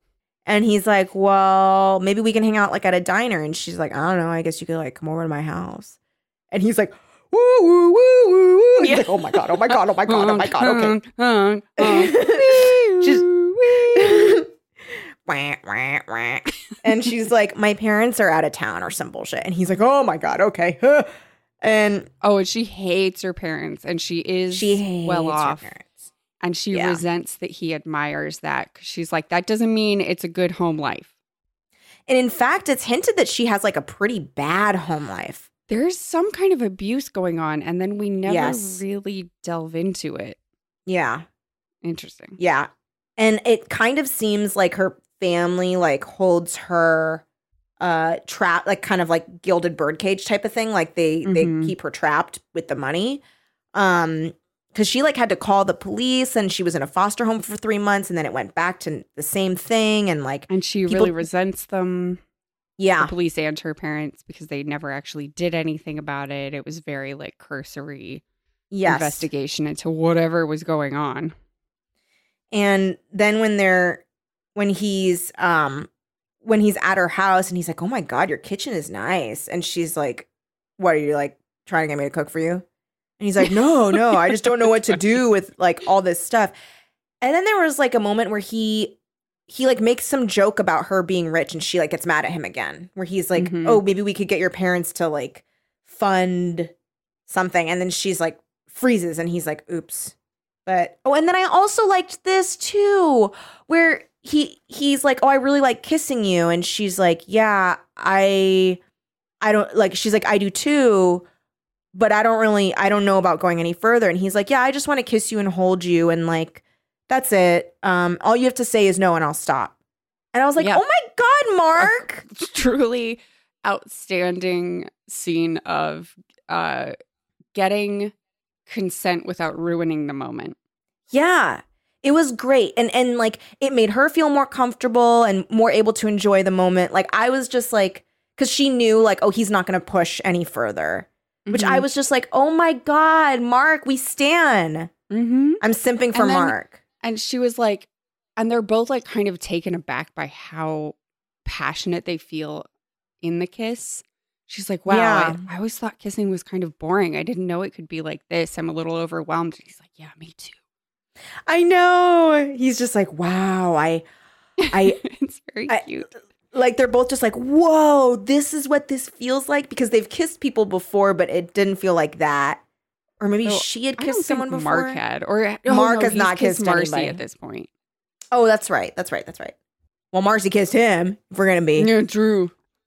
And he's like, well, maybe we can hang out like at a diner. And she's like, I don't know. I guess you could like come over to my house. And he's like, woo, woo, woo, woo, woo. He's Yeah. like, oh my God, oh my God, oh my God, oh my God. Okay. She's She's wah, wah, wah. And she's like, my parents are out of town or some bullshit. And he's like, oh my God, okay. And oh, and she hates her parents, and she is she hates well her off. parents. And she Yeah. resents that he admires that, because she's like, that doesn't mean it's a good home life. And in fact, it's hinted that she has like a pretty bad home life. There's some kind of abuse going on, and then we never Yes. really delve into it. Yeah. Interesting. Yeah. And it kind of seems like her family like holds her uh trapped, like kind of like gilded birdcage type of thing. Like they Mhm. they keep her trapped with the money. Um because she like had to call the police, and she was in a foster home for three months, and then it went back to the same thing. And like, And she People- really resents them, yeah, the police and her parents, because they never actually did anything about it. It was very like cursory yes. investigation into whatever was going on. And then when they're when he's um when he's at her house, and he's like, oh my God, your kitchen is nice. And she's like, what are you like trying to get me to cook for you? And he's like, no, no, I just don't know what to do with like all this stuff. And then there was like a moment where he he like makes some joke about her being rich, and she like gets mad at him again, where he's like, Mhm. oh, maybe we could get your parents to like fund something. And then she's like freezes, and he's like, oops. But oh, and then I also liked this too, where he he's like, oh, I really like kissing you. And she's like, yeah, I I don't like, she's like, I do too. But I don't really, I don't know about going any further. And he's like, yeah, I just want to kiss you and hold you. And like, that's it. Um, all you have to say is no, and I'll stop. And I was like, Yeah. oh my God, Mark. Truly outstanding scene of uh, getting consent without ruining the moment. Yeah, it was great. And, and like, it made her feel more comfortable and more able to enjoy the moment. Like, I was just like, because she knew like, oh, he's not going to push any further. Which Mhm. I was just like, oh my God, Mark, we stan. Mm-hmm. I'm simping for And then- Mark. And she was like, and they're both like kind of taken aback by how passionate they feel in the kiss. She's like, wow, Yeah. I, I always thought kissing was kind of boring. I didn't know it could be like this. I'm a little overwhelmed. And he's like, yeah, me too. I know. He's just like, wow, I, I, It's very I- cute. like they're both just like, whoa, this is what this feels like, because they've kissed people before, but it didn't feel like that. Or maybe So, she had I don't kissed someone think before. Mark had, or oh, Mark no, has he's not kissed Marcy anybody. at this point. Oh, that's right. That's right. That's right. Well, Marcy kissed him, if we're going to be. Yeah, true.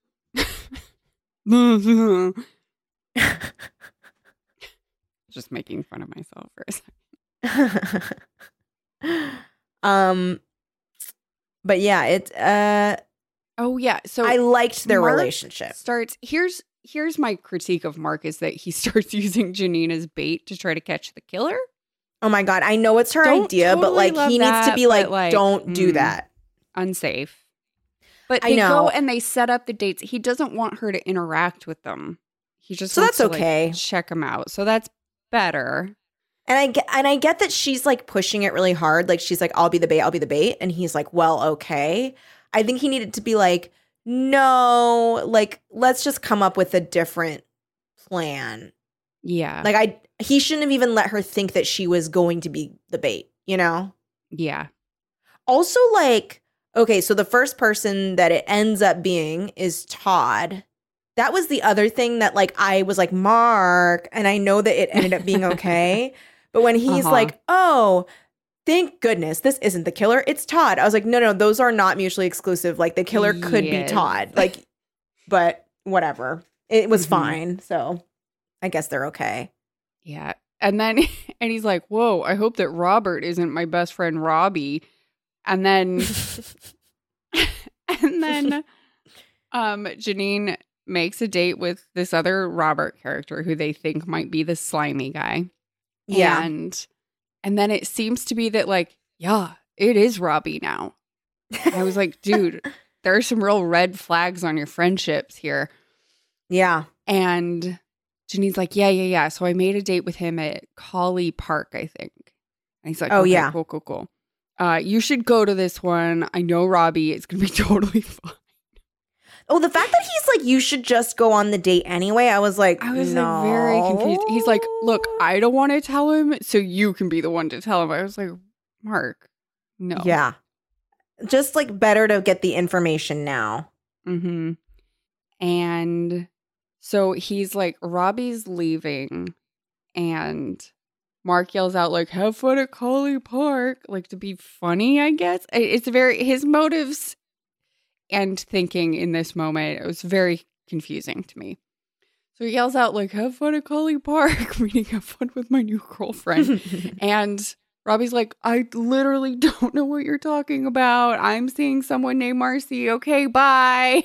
Just making fun of myself for a second. um, but yeah, it, uh, Oh yeah, so I liked their Mark relationship. starts here's here's my critique of Mark is that he starts using Janine as bait to try to catch the killer. Oh my God. I know it's her Don't idea, but totally like love he needs to that, be like, but, like, don't do mm. that. Unsafe. But I they know. go and they set up the dates. He doesn't want her to interact with them. He just So wants that's to, like, okay. check them out. So that's better. And I get, and I get that she's like pushing it really hard. Like she's like, I'll be the bait, I'll be the bait. And he's like, well, okay. I think he needed to be like, no, like, let's just come up with a different plan. Yeah. Like I, he shouldn't have even let her think that she was going to be the bait, you know? yeah. Also, like, okay, so the first person that it ends up being is Todd. That was the other thing that, like, I was like, Mark, and I know that it ended up being okay. But when he's Uh-huh. like, oh, thank goodness this isn't the killer, it's Todd. I was like, no, no, those are not mutually exclusive. Like, the killer could Yes. be Todd. Like, but whatever. It was Mhm. fine. So I guess they're okay. Yeah. And then and he's like, whoa, I hope that Robert isn't my best friend Robbie. And then and then um Janine makes a date with this other Robert character who they think might be the slimy guy. Yeah. And and then it seems to be that like, yeah, it is Robbie now. I was like, dude, there are some real red flags on your friendships here. Yeah. And Janine's like, yeah, yeah, yeah. So I made a date with him at Collie Park, I think. And he's like, Oh, okay, yeah. cool, cool, cool. Uh, you should go to this one. I know Robbie. It's going to be totally fine. Oh, the fact that he's like, you should just go on the date anyway. I was like, I was no. like very confused. He's like, look, I don't want to tell him, so you can be the one to tell him. I was like, Mark, no. Yeah. Just like better to get the information now. Mm-hmm. And so he's like, Robbie's leaving, and Mark yells out like, have fun at Collie Park, like to be funny, I guess. It's very, his motives and thinking in this moment, it was very confusing to me. So he yells out like, have fun at Collie Park, meaning have fun with my new girlfriend. And Robbie's like, I literally don't know what you're talking about. I'm seeing someone named Marcy. Okay, bye.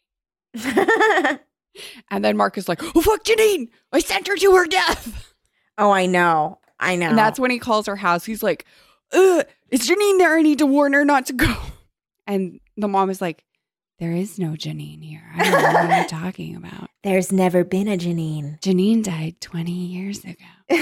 And then Mark is like, oh, fuck Janine. I sent her to her death. Oh, I know. I know. And that's when he calls her house. He's like, ugh, is Janine there? I need to warn her not to go. And the mom is like, there is no Janine here. I don't know what you're talking about. There's never been a Janine. Janine died twenty years ago. She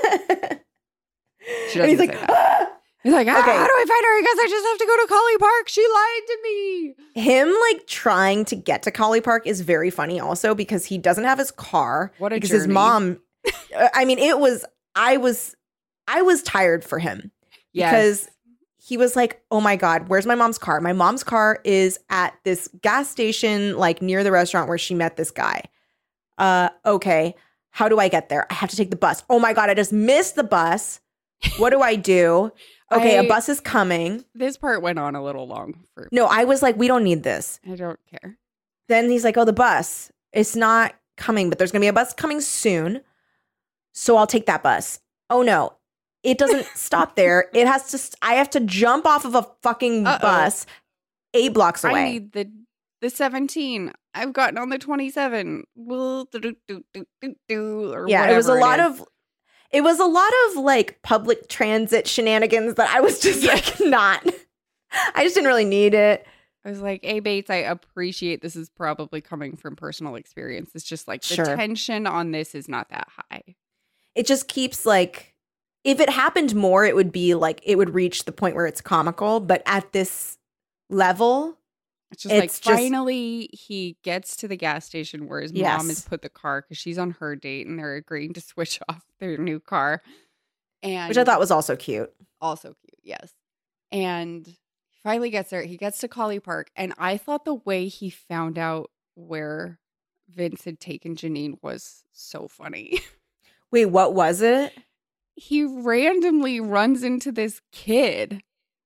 doesn't he's like, say that. Ah! He's like, ah, Okay. how do I find her? I guess I just have to go to Collie Park. She lied to me. Him like trying to get to Collie Park is very funny also because he doesn't have his car. What a because his journey. mom, I mean, it was, I was, I was tired for him. Yes. Because he was like, oh my God, where's my mom's car? My mom's car is at this gas station, like near the restaurant where she met this guy. Uh, okay. How do I get there? I have to take the bus. Oh my God, I just missed the bus. What do I do? Okay, I- a bus is coming. This part went on a little long for No, I was like, we don't need this. I don't care. Then he's like, oh, the bus. It's not coming, but there's going to be a bus coming soon. So I'll take that bus. Oh no. It doesn't stop there. It has to, st- I have to jump off of a fucking Uh-oh. bus eight blocks away. I need the the seventeen. I've gotten on the twenty-seven. Well, do, do, do, do, do, do, or yeah, it was a whatever lot is. of, it was a lot of like public transit shenanigans that I was just like not, I just didn't really need it. I was like, hey, Bates, I appreciate this is probably coming from personal experience. It's just like the Sure. tension on this is not that high. It just keeps like, if it happened more, it would be like, it would reach the point where it's comical. But at this level, It's just It's like just- finally he gets to the gas station where his mom Yes. has put the car because she's on her date and they're agreeing to switch off their new car. And which I thought was also cute. also cute, yes. And he finally gets there. He gets to Collie Park. And I thought the way he found out where Vince had taken Janine was so funny. Wait, what was it? He randomly runs into this kid.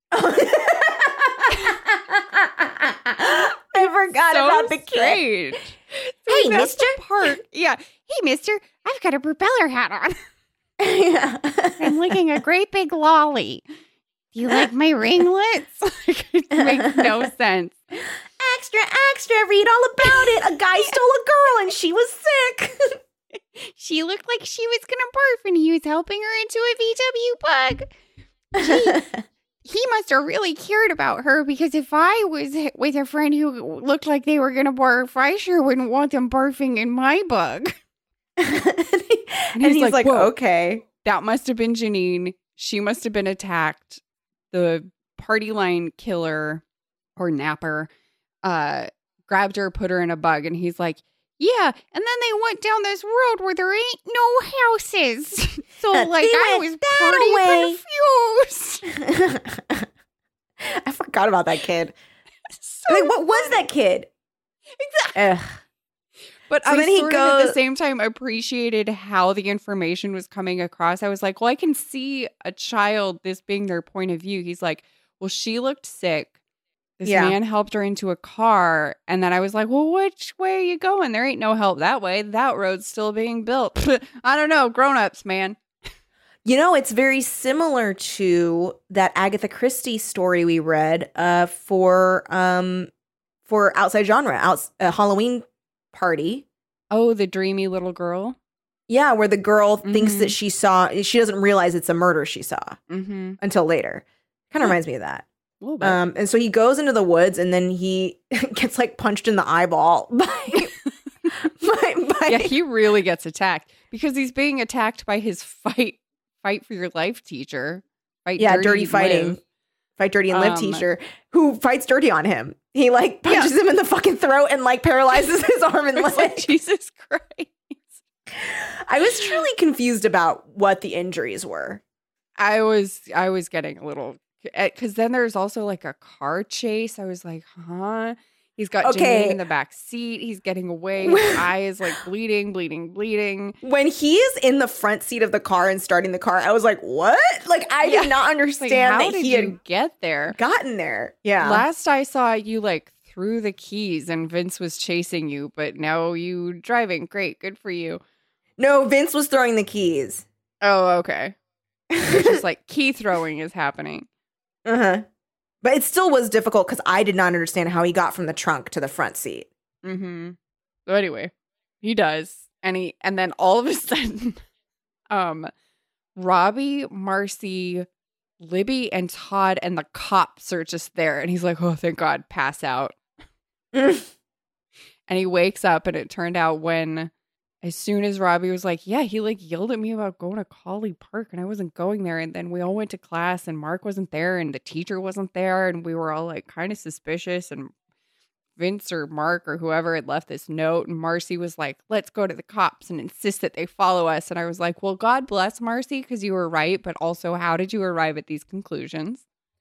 I forgot So about the kid. strange. So Hey, he's at the mister. Park. Yeah. Hey, mister, I've got a propeller hat on. Yeah. I'm licking a great big lolly. Do you like my ringlets? Like, it makes no sense. Extra, extra, read all about it. A guy stole a girl and she was sick. She looked like she was going to barf and he was helping her into a V W bug. He must have really cared about her because if I was with a friend who looked like they were going to barf, I sure wouldn't want them barfing in my bug. and he's he's, like, like, "Whoa." okay. That must have been Janine. She must have been attacked. The party line killer or napper uh, grabbed her, put her in a bug, and he's like, yeah. And then they went down this road where there ain't no houses. So, like, They I went was that pretty confused. I forgot about that kid. So Like, what was that kid? Ugh. But So I then he sort of at the goes- same time appreciated how the information was coming across. I was like, well, I can see a child, this being their point of view. He's like, well, she looked sick. This Yeah. man helped her into a car. And then I was like, well, which way are you going? There ain't no help that way. That road's still being built. I don't know. Grown-ups, man. You know, it's very similar to that Agatha Christie story we read uh, for um, for Outside Genre, out, a Halloween party. Oh, the dreamy little girl. Yeah, where the girl thinks Mhm. that she saw, she doesn't realize it's a murder she saw Mm-hmm. until later. Kind of reminds me of that. A little bit. Um, and so he goes into the woods and then he gets like punched in the eyeball by, by, by yeah, he really gets attacked because he's being attacked by his fight fight for your life teacher. Fight yeah, dirty, dirty fighting, live. Fight Dirty and Live Um, teacher who fights dirty on him. He like punches him in the fucking throat and like paralyzes his arm and It's leg. like, Jesus Christ. I was truly confused about what the injuries were. I was I was getting a little because then there's also like a car chase. I was like, huh? He's got Okay. Janine in the back seat. He's getting away. His eye is like bleeding, bleeding, bleeding. When he is in the front seat of the car and starting the car, I was like, what? Like, I Yeah. did not Like, understand how that did he you had get there? gotten there. Yeah. Last I saw, you like threw the keys and Vince was chasing you, but now you driving. Great, good for you. No, Vince was throwing the keys. Oh, okay. It's just like key throwing is happening. Uh-huh. But it still was difficult because I did not understand how he got from the trunk to the front seat. Mm-hmm. So anyway, he does. And he and then all of a sudden, um, Robbie, Marcy, Libby, and Todd and the cops are just there. And he's like, oh, thank God, pass out. And he wakes up and it turned out when as soon as Robbie was like, yeah, he like yelled at me about going to Colley Park and I wasn't going there. And then we all went to class and Mark wasn't there and the teacher wasn't there. And we were all like kind of suspicious. And Vince or Mark or whoever had left this note. And Marcy was like, let's go to the cops and insist that they follow us. And I was like, well, God bless Marcy because you were right. But also, how did you arrive at these conclusions?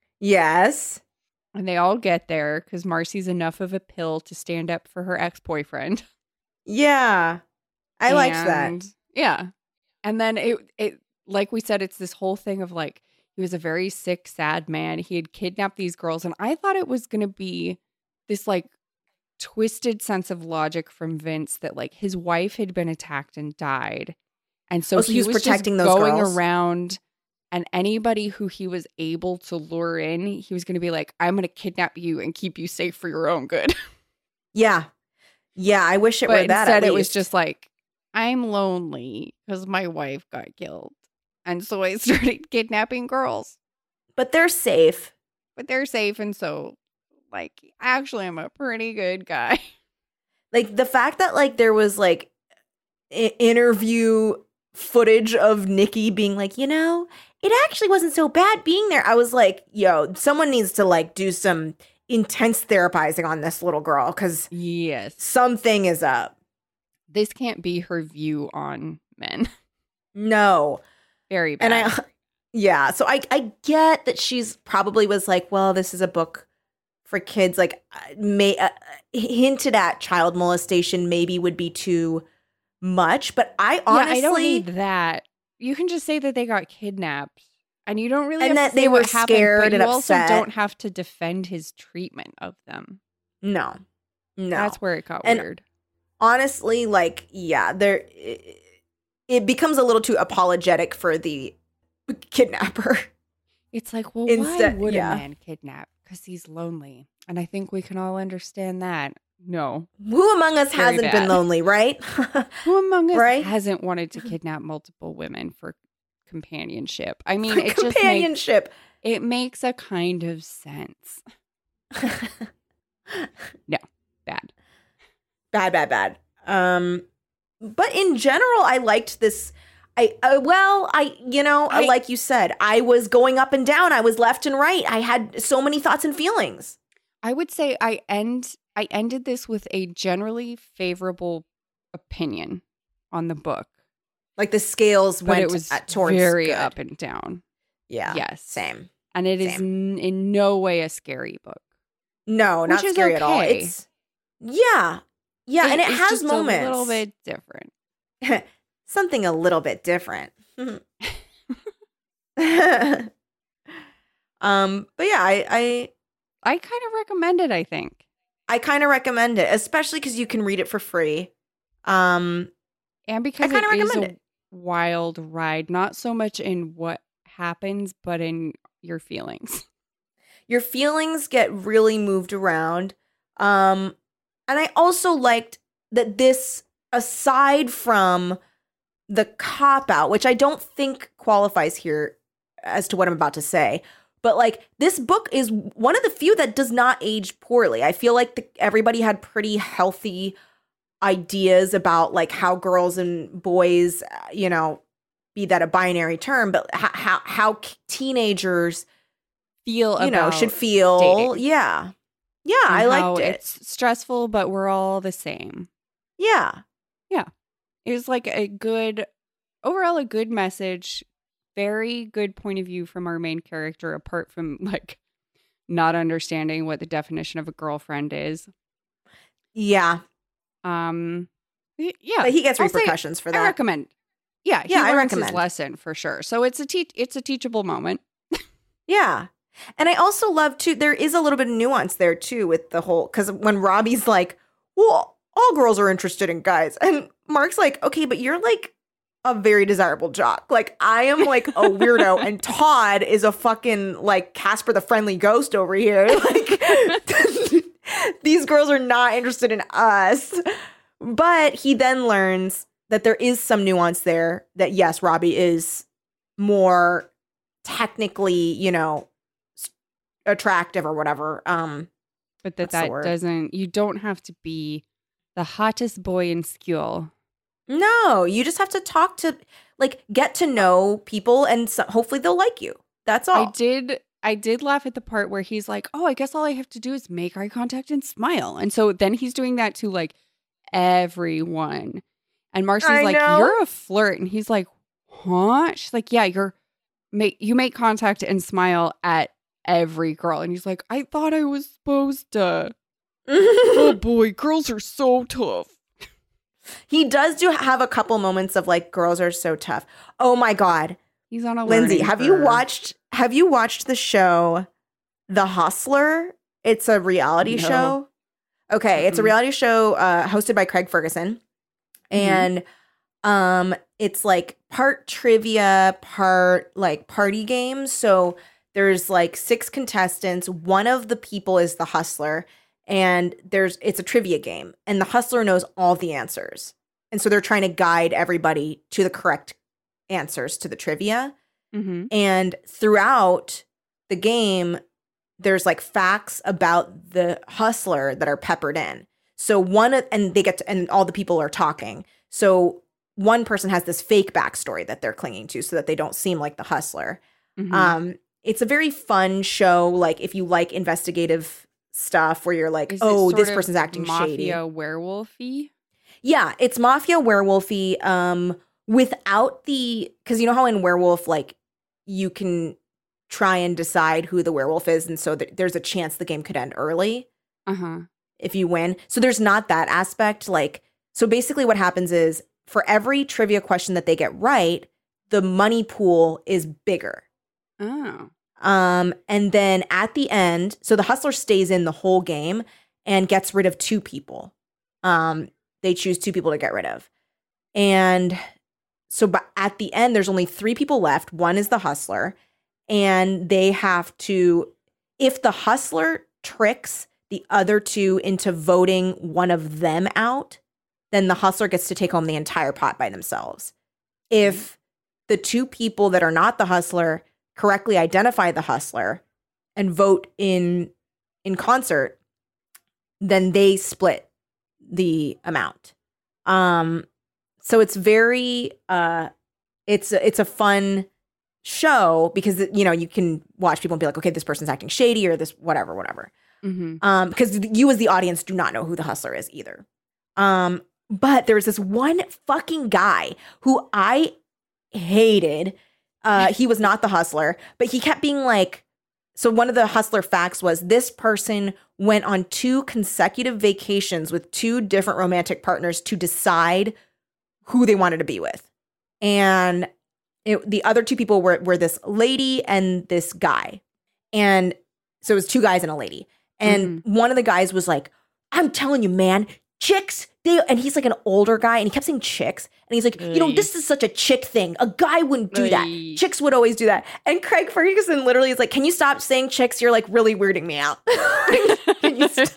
Yes. And they all get there because Marcy's enough of a pill to stand up for her ex-boyfriend. Yeah. I liked that. And, yeah. And then it, it, like we said, it's this whole thing of like, he was a very sick, sad man. He had kidnapped these girls. And I thought it was going to be this like twisted sense of logic from Vince that like his wife had been attacked and died. And so, Oh, so he he was was protecting just those going girls? around and anybody who he was able to lure in, he was going to be like, I'm going to kidnap you and keep you safe for your own good. Yeah. Yeah. I wish it But were that. instead at it was least. just like, I'm lonely because my wife got killed. And so I started kidnapping girls. But they're safe. But they're safe. And so, like, actually, I'm a pretty good guy. Like the fact that like there was like I- interview footage of Nikki being like, you know, it actually wasn't so bad being there. I was like, yo, someone needs to like do some intense therapizing on this little girl because Yes. something is up. This can't be her view on men. No. Very bad. And I, yeah. So I, I get that she's probably was like, well, this is a book for kids. Like, may uh, hinted at child molestation maybe would be too much. But I honestly, yeah, I don't need that. You can just say that they got kidnapped, and you don't really And have that to say they were what happened, scared but and you also upset. don't have to defend his treatment of them. no, no. That's where it got And weird. honestly, like, yeah, there, it, it becomes a little too apologetic for the kidnapper. It's like, well, Instead- why would yeah. a man kidnap? Because he's lonely. And I think we can all understand that. No. Who among us Very hasn't been bad. lonely, right? Who among us Right? hasn't wanted to kidnap multiple women for companionship? I mean, For it just makes, companionship. it makes a kind of sense. No, bad. Bad, bad, bad. Um, but in general, I liked this. I uh, well, I you know, I- like you said, I was going up and down. I was left and right. I had so many thoughts and feelings. I would say I end I ended this with a generally favorable opinion on the book, Like the scales but went it was at, towards very good. up and down. Yeah. Yes. Same. And it is Same. n- in no way a scary book. No, not Which is scary at all. okay. It's yeah, yeah, and it is has just moments. a little bit different. Something a little bit different. um, but yeah, I I, I kind of recommend it, I think. I kind of recommend it, especially because you can read it for free. Um, And because kinda it is a recommend it. wild ride, not so much in what happens, but in your feelings. your feelings get really moved around. Um, and I also liked that this, aside from the cop out, which I don't think qualifies here as to what I'm about to say, but like this book is one of the few that does not age poorly. I feel like the, everybody had pretty healthy ideas about like how girls and boys, uh, you know, be that a binary term, but how how, how teenagers feel you know, about should feel. dating. Yeah. Yeah, And I how liked it. It's stressful, but we're all the same. Yeah. It was like a good, overall, a good message. Very good point of view from our main character, apart from like not understanding what the definition of a girlfriend is. Yeah. Um, y- yeah, But he gets I'll say repercussions for I that. recommend. Yeah, he Yeah, I learns recommend. his lesson for sure. So it's a teach. It's a teachable moment. Yeah. And I also love too, there is a little bit of nuance there too with the whole, because when Robbie's like, well, all girls are interested in guys. And Mark's like, okay, but you're like a very desirable jock. Like I am like a weirdo and Todd is a fucking like Casper the Friendly Ghost over here. Like these girls are not interested in us. But he then learns that there is some nuance there that yes, Robbie is more technically, you know, attractive or whatever. Um, But that What's the that word? doesn't. You don't have to be the hottest boy in school. no, you just have to talk to, like, get to know people, and so, hopefully they'll like you. That's all. I did. I did laugh at the part where he's like, "Oh, I guess all I have to do is make eye contact and smile." And so then he's doing that to like everyone. And Marcy's I like, know. "You're a flirt," and he's like, "Huh?" She's like, "Yeah, you're make you make contact and smile at every girl." And he's like, "I thought I was supposed to." Oh boy, girls are so tough. He does do have a couple moments of like, girls are so tough. Oh my God. He's on a Lindsay, learning have you curve. watched, have you watched the show, The Hustler? It's a reality No. show. Okay. It's a Mm-mm. reality show uh, hosted by Craig Ferguson. Mhm. And um, it's like part trivia, part like party games. So there's like six contestants. One of the people is the hustler. And there's it's a trivia game. And the hustler knows all the answers. And so they're trying to guide everybody to the correct answers to the trivia. Mhm. And throughout the game, there's like facts about the hustler that are peppered in. So one of, and they get to, and all the people are talking. So one person has this fake backstory that they're clinging to so that they don't seem like the hustler. Mhm. Um, it's a very fun show. Like if you like investigative stuff where you're like, Is it oh, sort this of person's acting shady. mafia werewolfy? Yeah, it's mafia werewolfy um without the, because you know how in werewolf like you can try and decide who the werewolf is, and so th- there's a chance the game could end early Uh huh. if you win. So there's not that aspect. Like, so basically what happens is for every trivia question that they get right, the money pool is bigger. Oh. Um, and then at the end, so the hustler stays in the whole game and gets rid of two people. Um, they choose two people to get rid of. And so but at the end, there's only three people left. One is the hustler. And they have to, if the hustler tricks the other two into voting one of them out, then the hustler gets to take home the entire pot by themselves. If the two people that are not the hustler correctly identify the hustler and vote in in concert, then they split the amount. Um, so it's very uh, it's it's a fun show because you know you can watch people and be like, okay, this person's acting shady or this whatever, whatever. Mm-hmm. Um, because you as the audience do not know who the hustler is either. Um, but there was this one fucking guy who I hated. Uh, he was not the hustler, but he kept being like, so one of the hustler facts was this person went on two consecutive vacations with two different romantic partners to decide who they wanted to be with. And it, the other two people were, were this lady and this guy. And so it was two guys and a lady. And one of the guys was like, I'm telling you, man, chicks, they, and he's like an older guy and he kept saying chicks. And he's like, you know, this is such a chick thing. A guy wouldn't do that. Oy. Chicks would always do that. And Craig Ferguson literally is like, can you stop saying chicks? You're like really weirding me out. Can you stop?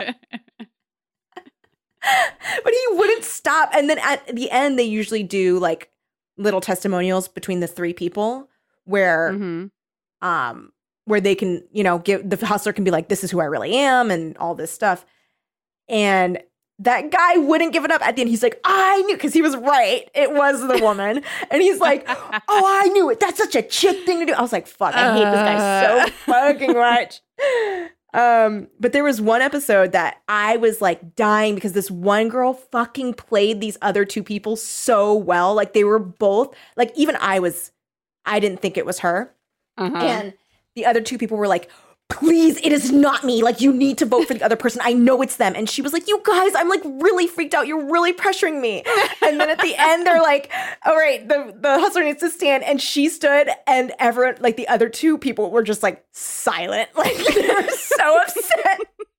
But he wouldn't stop. And then at the end, they usually do like little testimonials between the three people where, Mm-hmm. um, where they can, you know, give the hustler can be like, this is who I really am and all this stuff. And that guy wouldn't give it up at the end. He's like, I knew, because he was right. It was the woman. And he's like, oh, I knew it. That's such a chick thing to do. I was like, fuck, I hate this guy so fucking much. Um, but there was one episode that I was like dying because this one girl fucking played these other two people so well. Like they were both, like even I was, I didn't think it was her. Uh-huh. And the other two people were like, please, it is not me. Like, you need to vote for the other person. I know it's them. And she was like, you guys, I'm like really freaked out. You're really pressuring me. And then at the end, they're like, all right, the, the hustler needs to stand. And she stood, and everyone, like the other two people were just like silent. Like, they were so upset.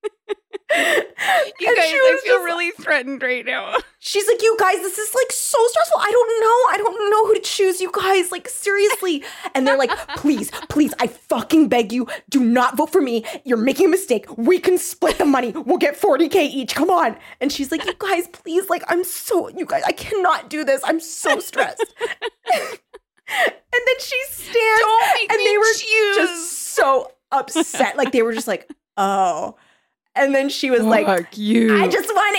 You And guys, she I was feel just- really threatened right now. She's like, you guys, this is like so stressful. I don't know. I don't know who to choose, you guys. Like, seriously. And they're like, please, please, I fucking beg you, do not vote for me. You're making a mistake. We can split the money. We'll get forty K each. Come on. And she's like, you guys, please, like, I'm so, you guys, I cannot do this. I'm so stressed. And then she stands, Don't make and me they were choose. just so upset. Like, they were just like, oh. And then she was like, Fuck you. I just won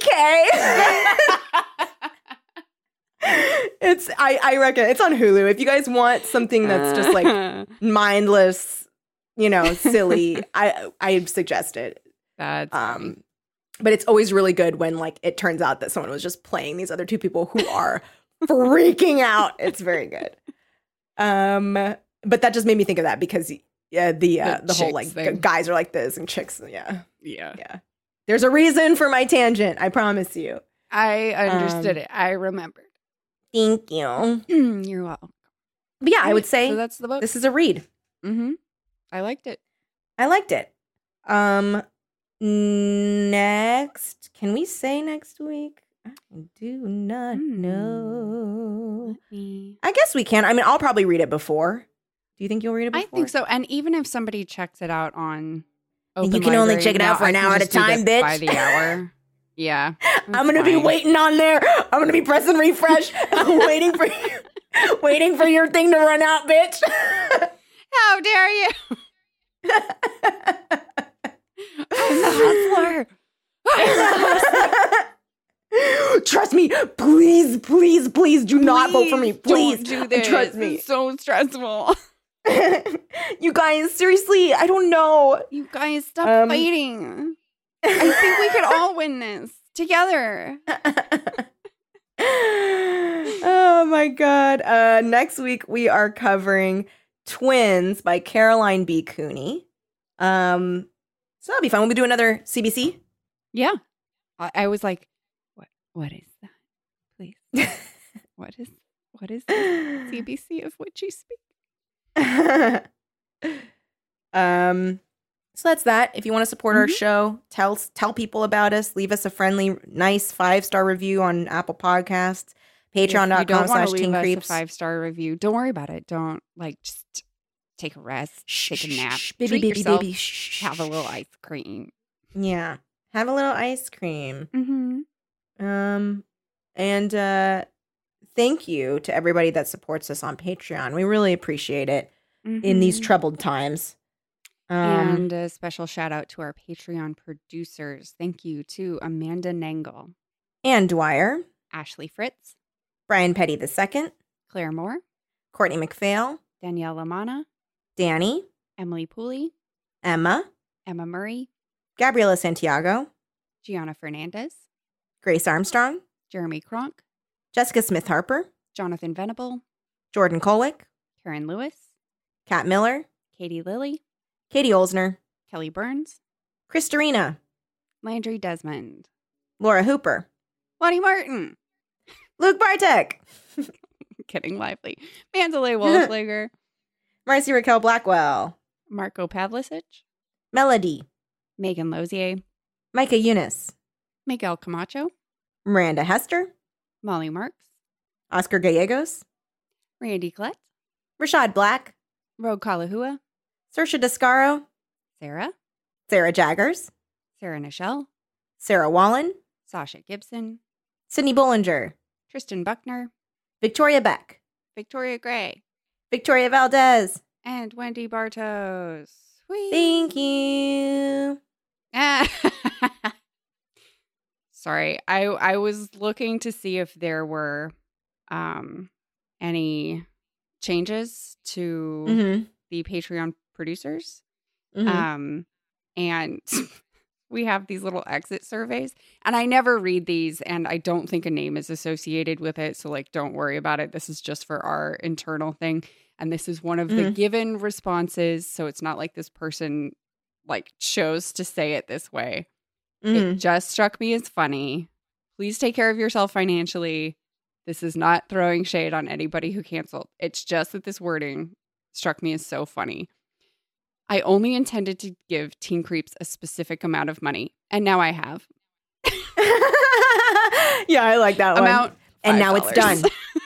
eighty K. It's I, I reckon it's on Hulu. If you guys want something that's just like mindless, you know, silly, I I suggest it. That's funny. Um but it's always really good when like it turns out that someone was just playing these other two people who are freaking out. It's very good. Um but that just made me think of that because yeah, the uh, The the, whole chicks like thing. g- guys are like this and chicks, yeah. yeah. Yeah. There's a reason for my tangent, I promise you. I understood Um, it. I remembered. Thank you. You're welcome. But yeah, I would say so that's the book. this is a read. Mm-hmm. I liked it. I liked it. Um next, can we say next week? I do not Hmm. know. Let me- I guess we can. I mean, I'll probably read it before. Do you think you'll read it I before? think so. And even if somebody checks it out on And Open you can only Library, check it out now for an I can hour at a just do time, that bitch. By the hour. Yeah. I'm gonna be fine. waiting on there. I'm gonna be pressing refresh. I'm waiting for you, waiting for your thing to run out, bitch. How dare you? I'm the hustler. Trust me, please, please, please do not vote for me. Please, don't do this. trust me. It's so stressful. You guys, seriously, I don't know. You guys, stop Um, fighting. I think we could all win this together. Oh my god. Uh next week we are covering Twins by Caroline B. Cooney. Um so that'll be fun. We'll do another C B C. Yeah. I, I was like, what? What is that? Please. What is what is this C B C of which you speak? um so that's that. If you want to support our Mhm. show, tell tell people about us. Leave us a friendly, nice five star review on Apple Podcasts. Patreon dot com slash Teen Creeps. Five star review. Don't worry about it. Don't like just take a rest, take a nap, Shh, baby, treat baby, yourself, baby. Shh, have a shh, little shh. ice cream. Yeah, have a little ice cream. Mm-hmm. Um, and uh, thank you to everybody that supports us on Patreon. We really appreciate it in these troubled times. Um, And a special shout out to our Patreon producers. Thank you to Amanda Nangle, and Dwyer, Ashley Fritz, Brian Petty the Second, Claire Moore, Courtney McPhail, Danielle Lamana, Danny, Emily Pooley, Emma, Emma Murray, Gabriela Santiago, Gianna Fernandez, Grace Armstrong, Jeremy Kronk, Jessica Smith Harper, Jonathan Venable, Jordan Kolwick, Karen Lewis, Kat Miller, Katie Lilly, Katie Olsner, Kelly Burns, Christarina, Landry Desmond, Laura Hooper, Lonnie Martin, Luke Bartek, Kidding Lively, Mandalay Walschlager, Marcy Raquel Blackwell, Marco Pavlicic, Melody, Megan Lozier, Micah Eunice, Miguel Camacho, Miranda Hester, Molly Marks, Oscar Gallegos, Randy Klett, Rashad Black, Rogue Kalahua, Saoirse Descaro, Sarah, Sarah Jaggers, Sarah Nichelle, Sarah Wallen, Sasha Gibson, Sydney Bollinger, Tristan Buckner, Victoria Beck, Victoria Gray, Victoria Valdez. and Wendy Bartos. Whee! Thank you. Ah. Sorry. I I was looking to see if there were um any changes to Mm-hmm. the Patreon producers. Mm-hmm. Um and we have these little exit surveys, and I never read these, and I don't think a name is associated with it, so like don't worry about it. This is just for our internal thing. And this is one of the Mhm. given responses, so it's not like this person like chose to say it this way. Mm-hmm. It just struck me as funny. Please take care of yourself financially. This is not throwing shade on anybody who canceled. It's just that this wording struck me as so funny. I only intended to give Teen Creeps a specific amount of money, and now I have. Yeah, I like that Amount one. And now it's done.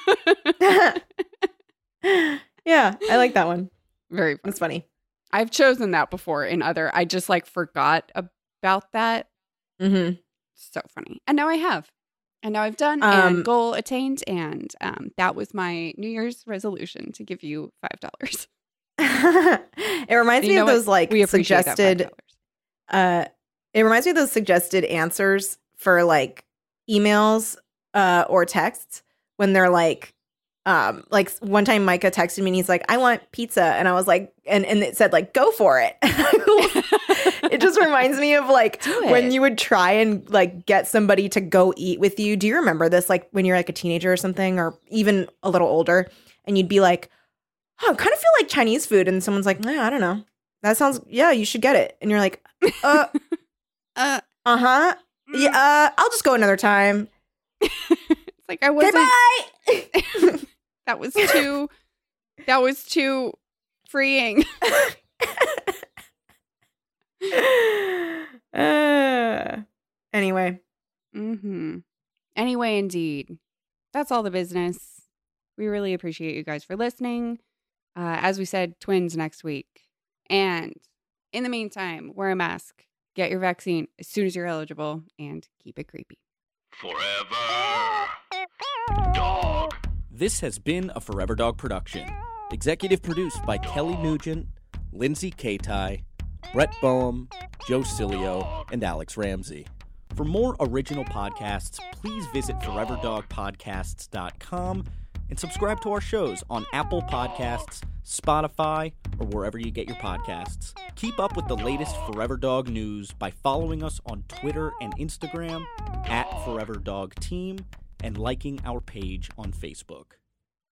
Yeah, I like that one. Very funny. That's funny. I've chosen that before in other. I just like forgot about that. Mm-hmm. So funny. And now I have. And now I've done Um, and goal attained. And um, that was my New Year's resolution to give you five dollars. It reminds You me know of what? those like We appreciate suggested. that five dollars. Uh, it reminds me of those suggested answers for like emails uh, or texts when they're like, um, like one time Micah texted me and he's like, I want pizza. And I was like, and, and it said like, go for it. It just reminds me of like Do when it. you would try and like get somebody to go eat with you. Do you remember this? Like when you're like a teenager or something, or even a little older, and you'd be like, oh, I kind of feel like Chinese food. And someone's like, nah, I don't know. That sounds, yeah, you should get it. And you're like, uh, Uh, uh-huh. Yeah, uh, I'll just go another time. it's like I Okay, wasn't. bye. That was too. That was too freeing. uh, anyway. Mm-hmm. Anyway, indeed. That's all the business. We really appreciate you guys for listening. Uh, as we said, twins next week. And in the meantime, wear a mask, get your vaccine as soon as you're eligible, and keep it creepy. Forever Dog. This has been a Forever Dog production. Executive produced by Kelly Nugent, Lindsay Katai, Brett Boehm, Joe Cilio, and Alex Ramsey. For more original podcasts, please visit forever dog podcasts dot com and subscribe to our shows on Apple Podcasts, Spotify, or wherever you get your podcasts. Keep up with the latest Forever Dog news by following us on Twitter and Instagram at Forever Dog Team and liking our page on Facebook.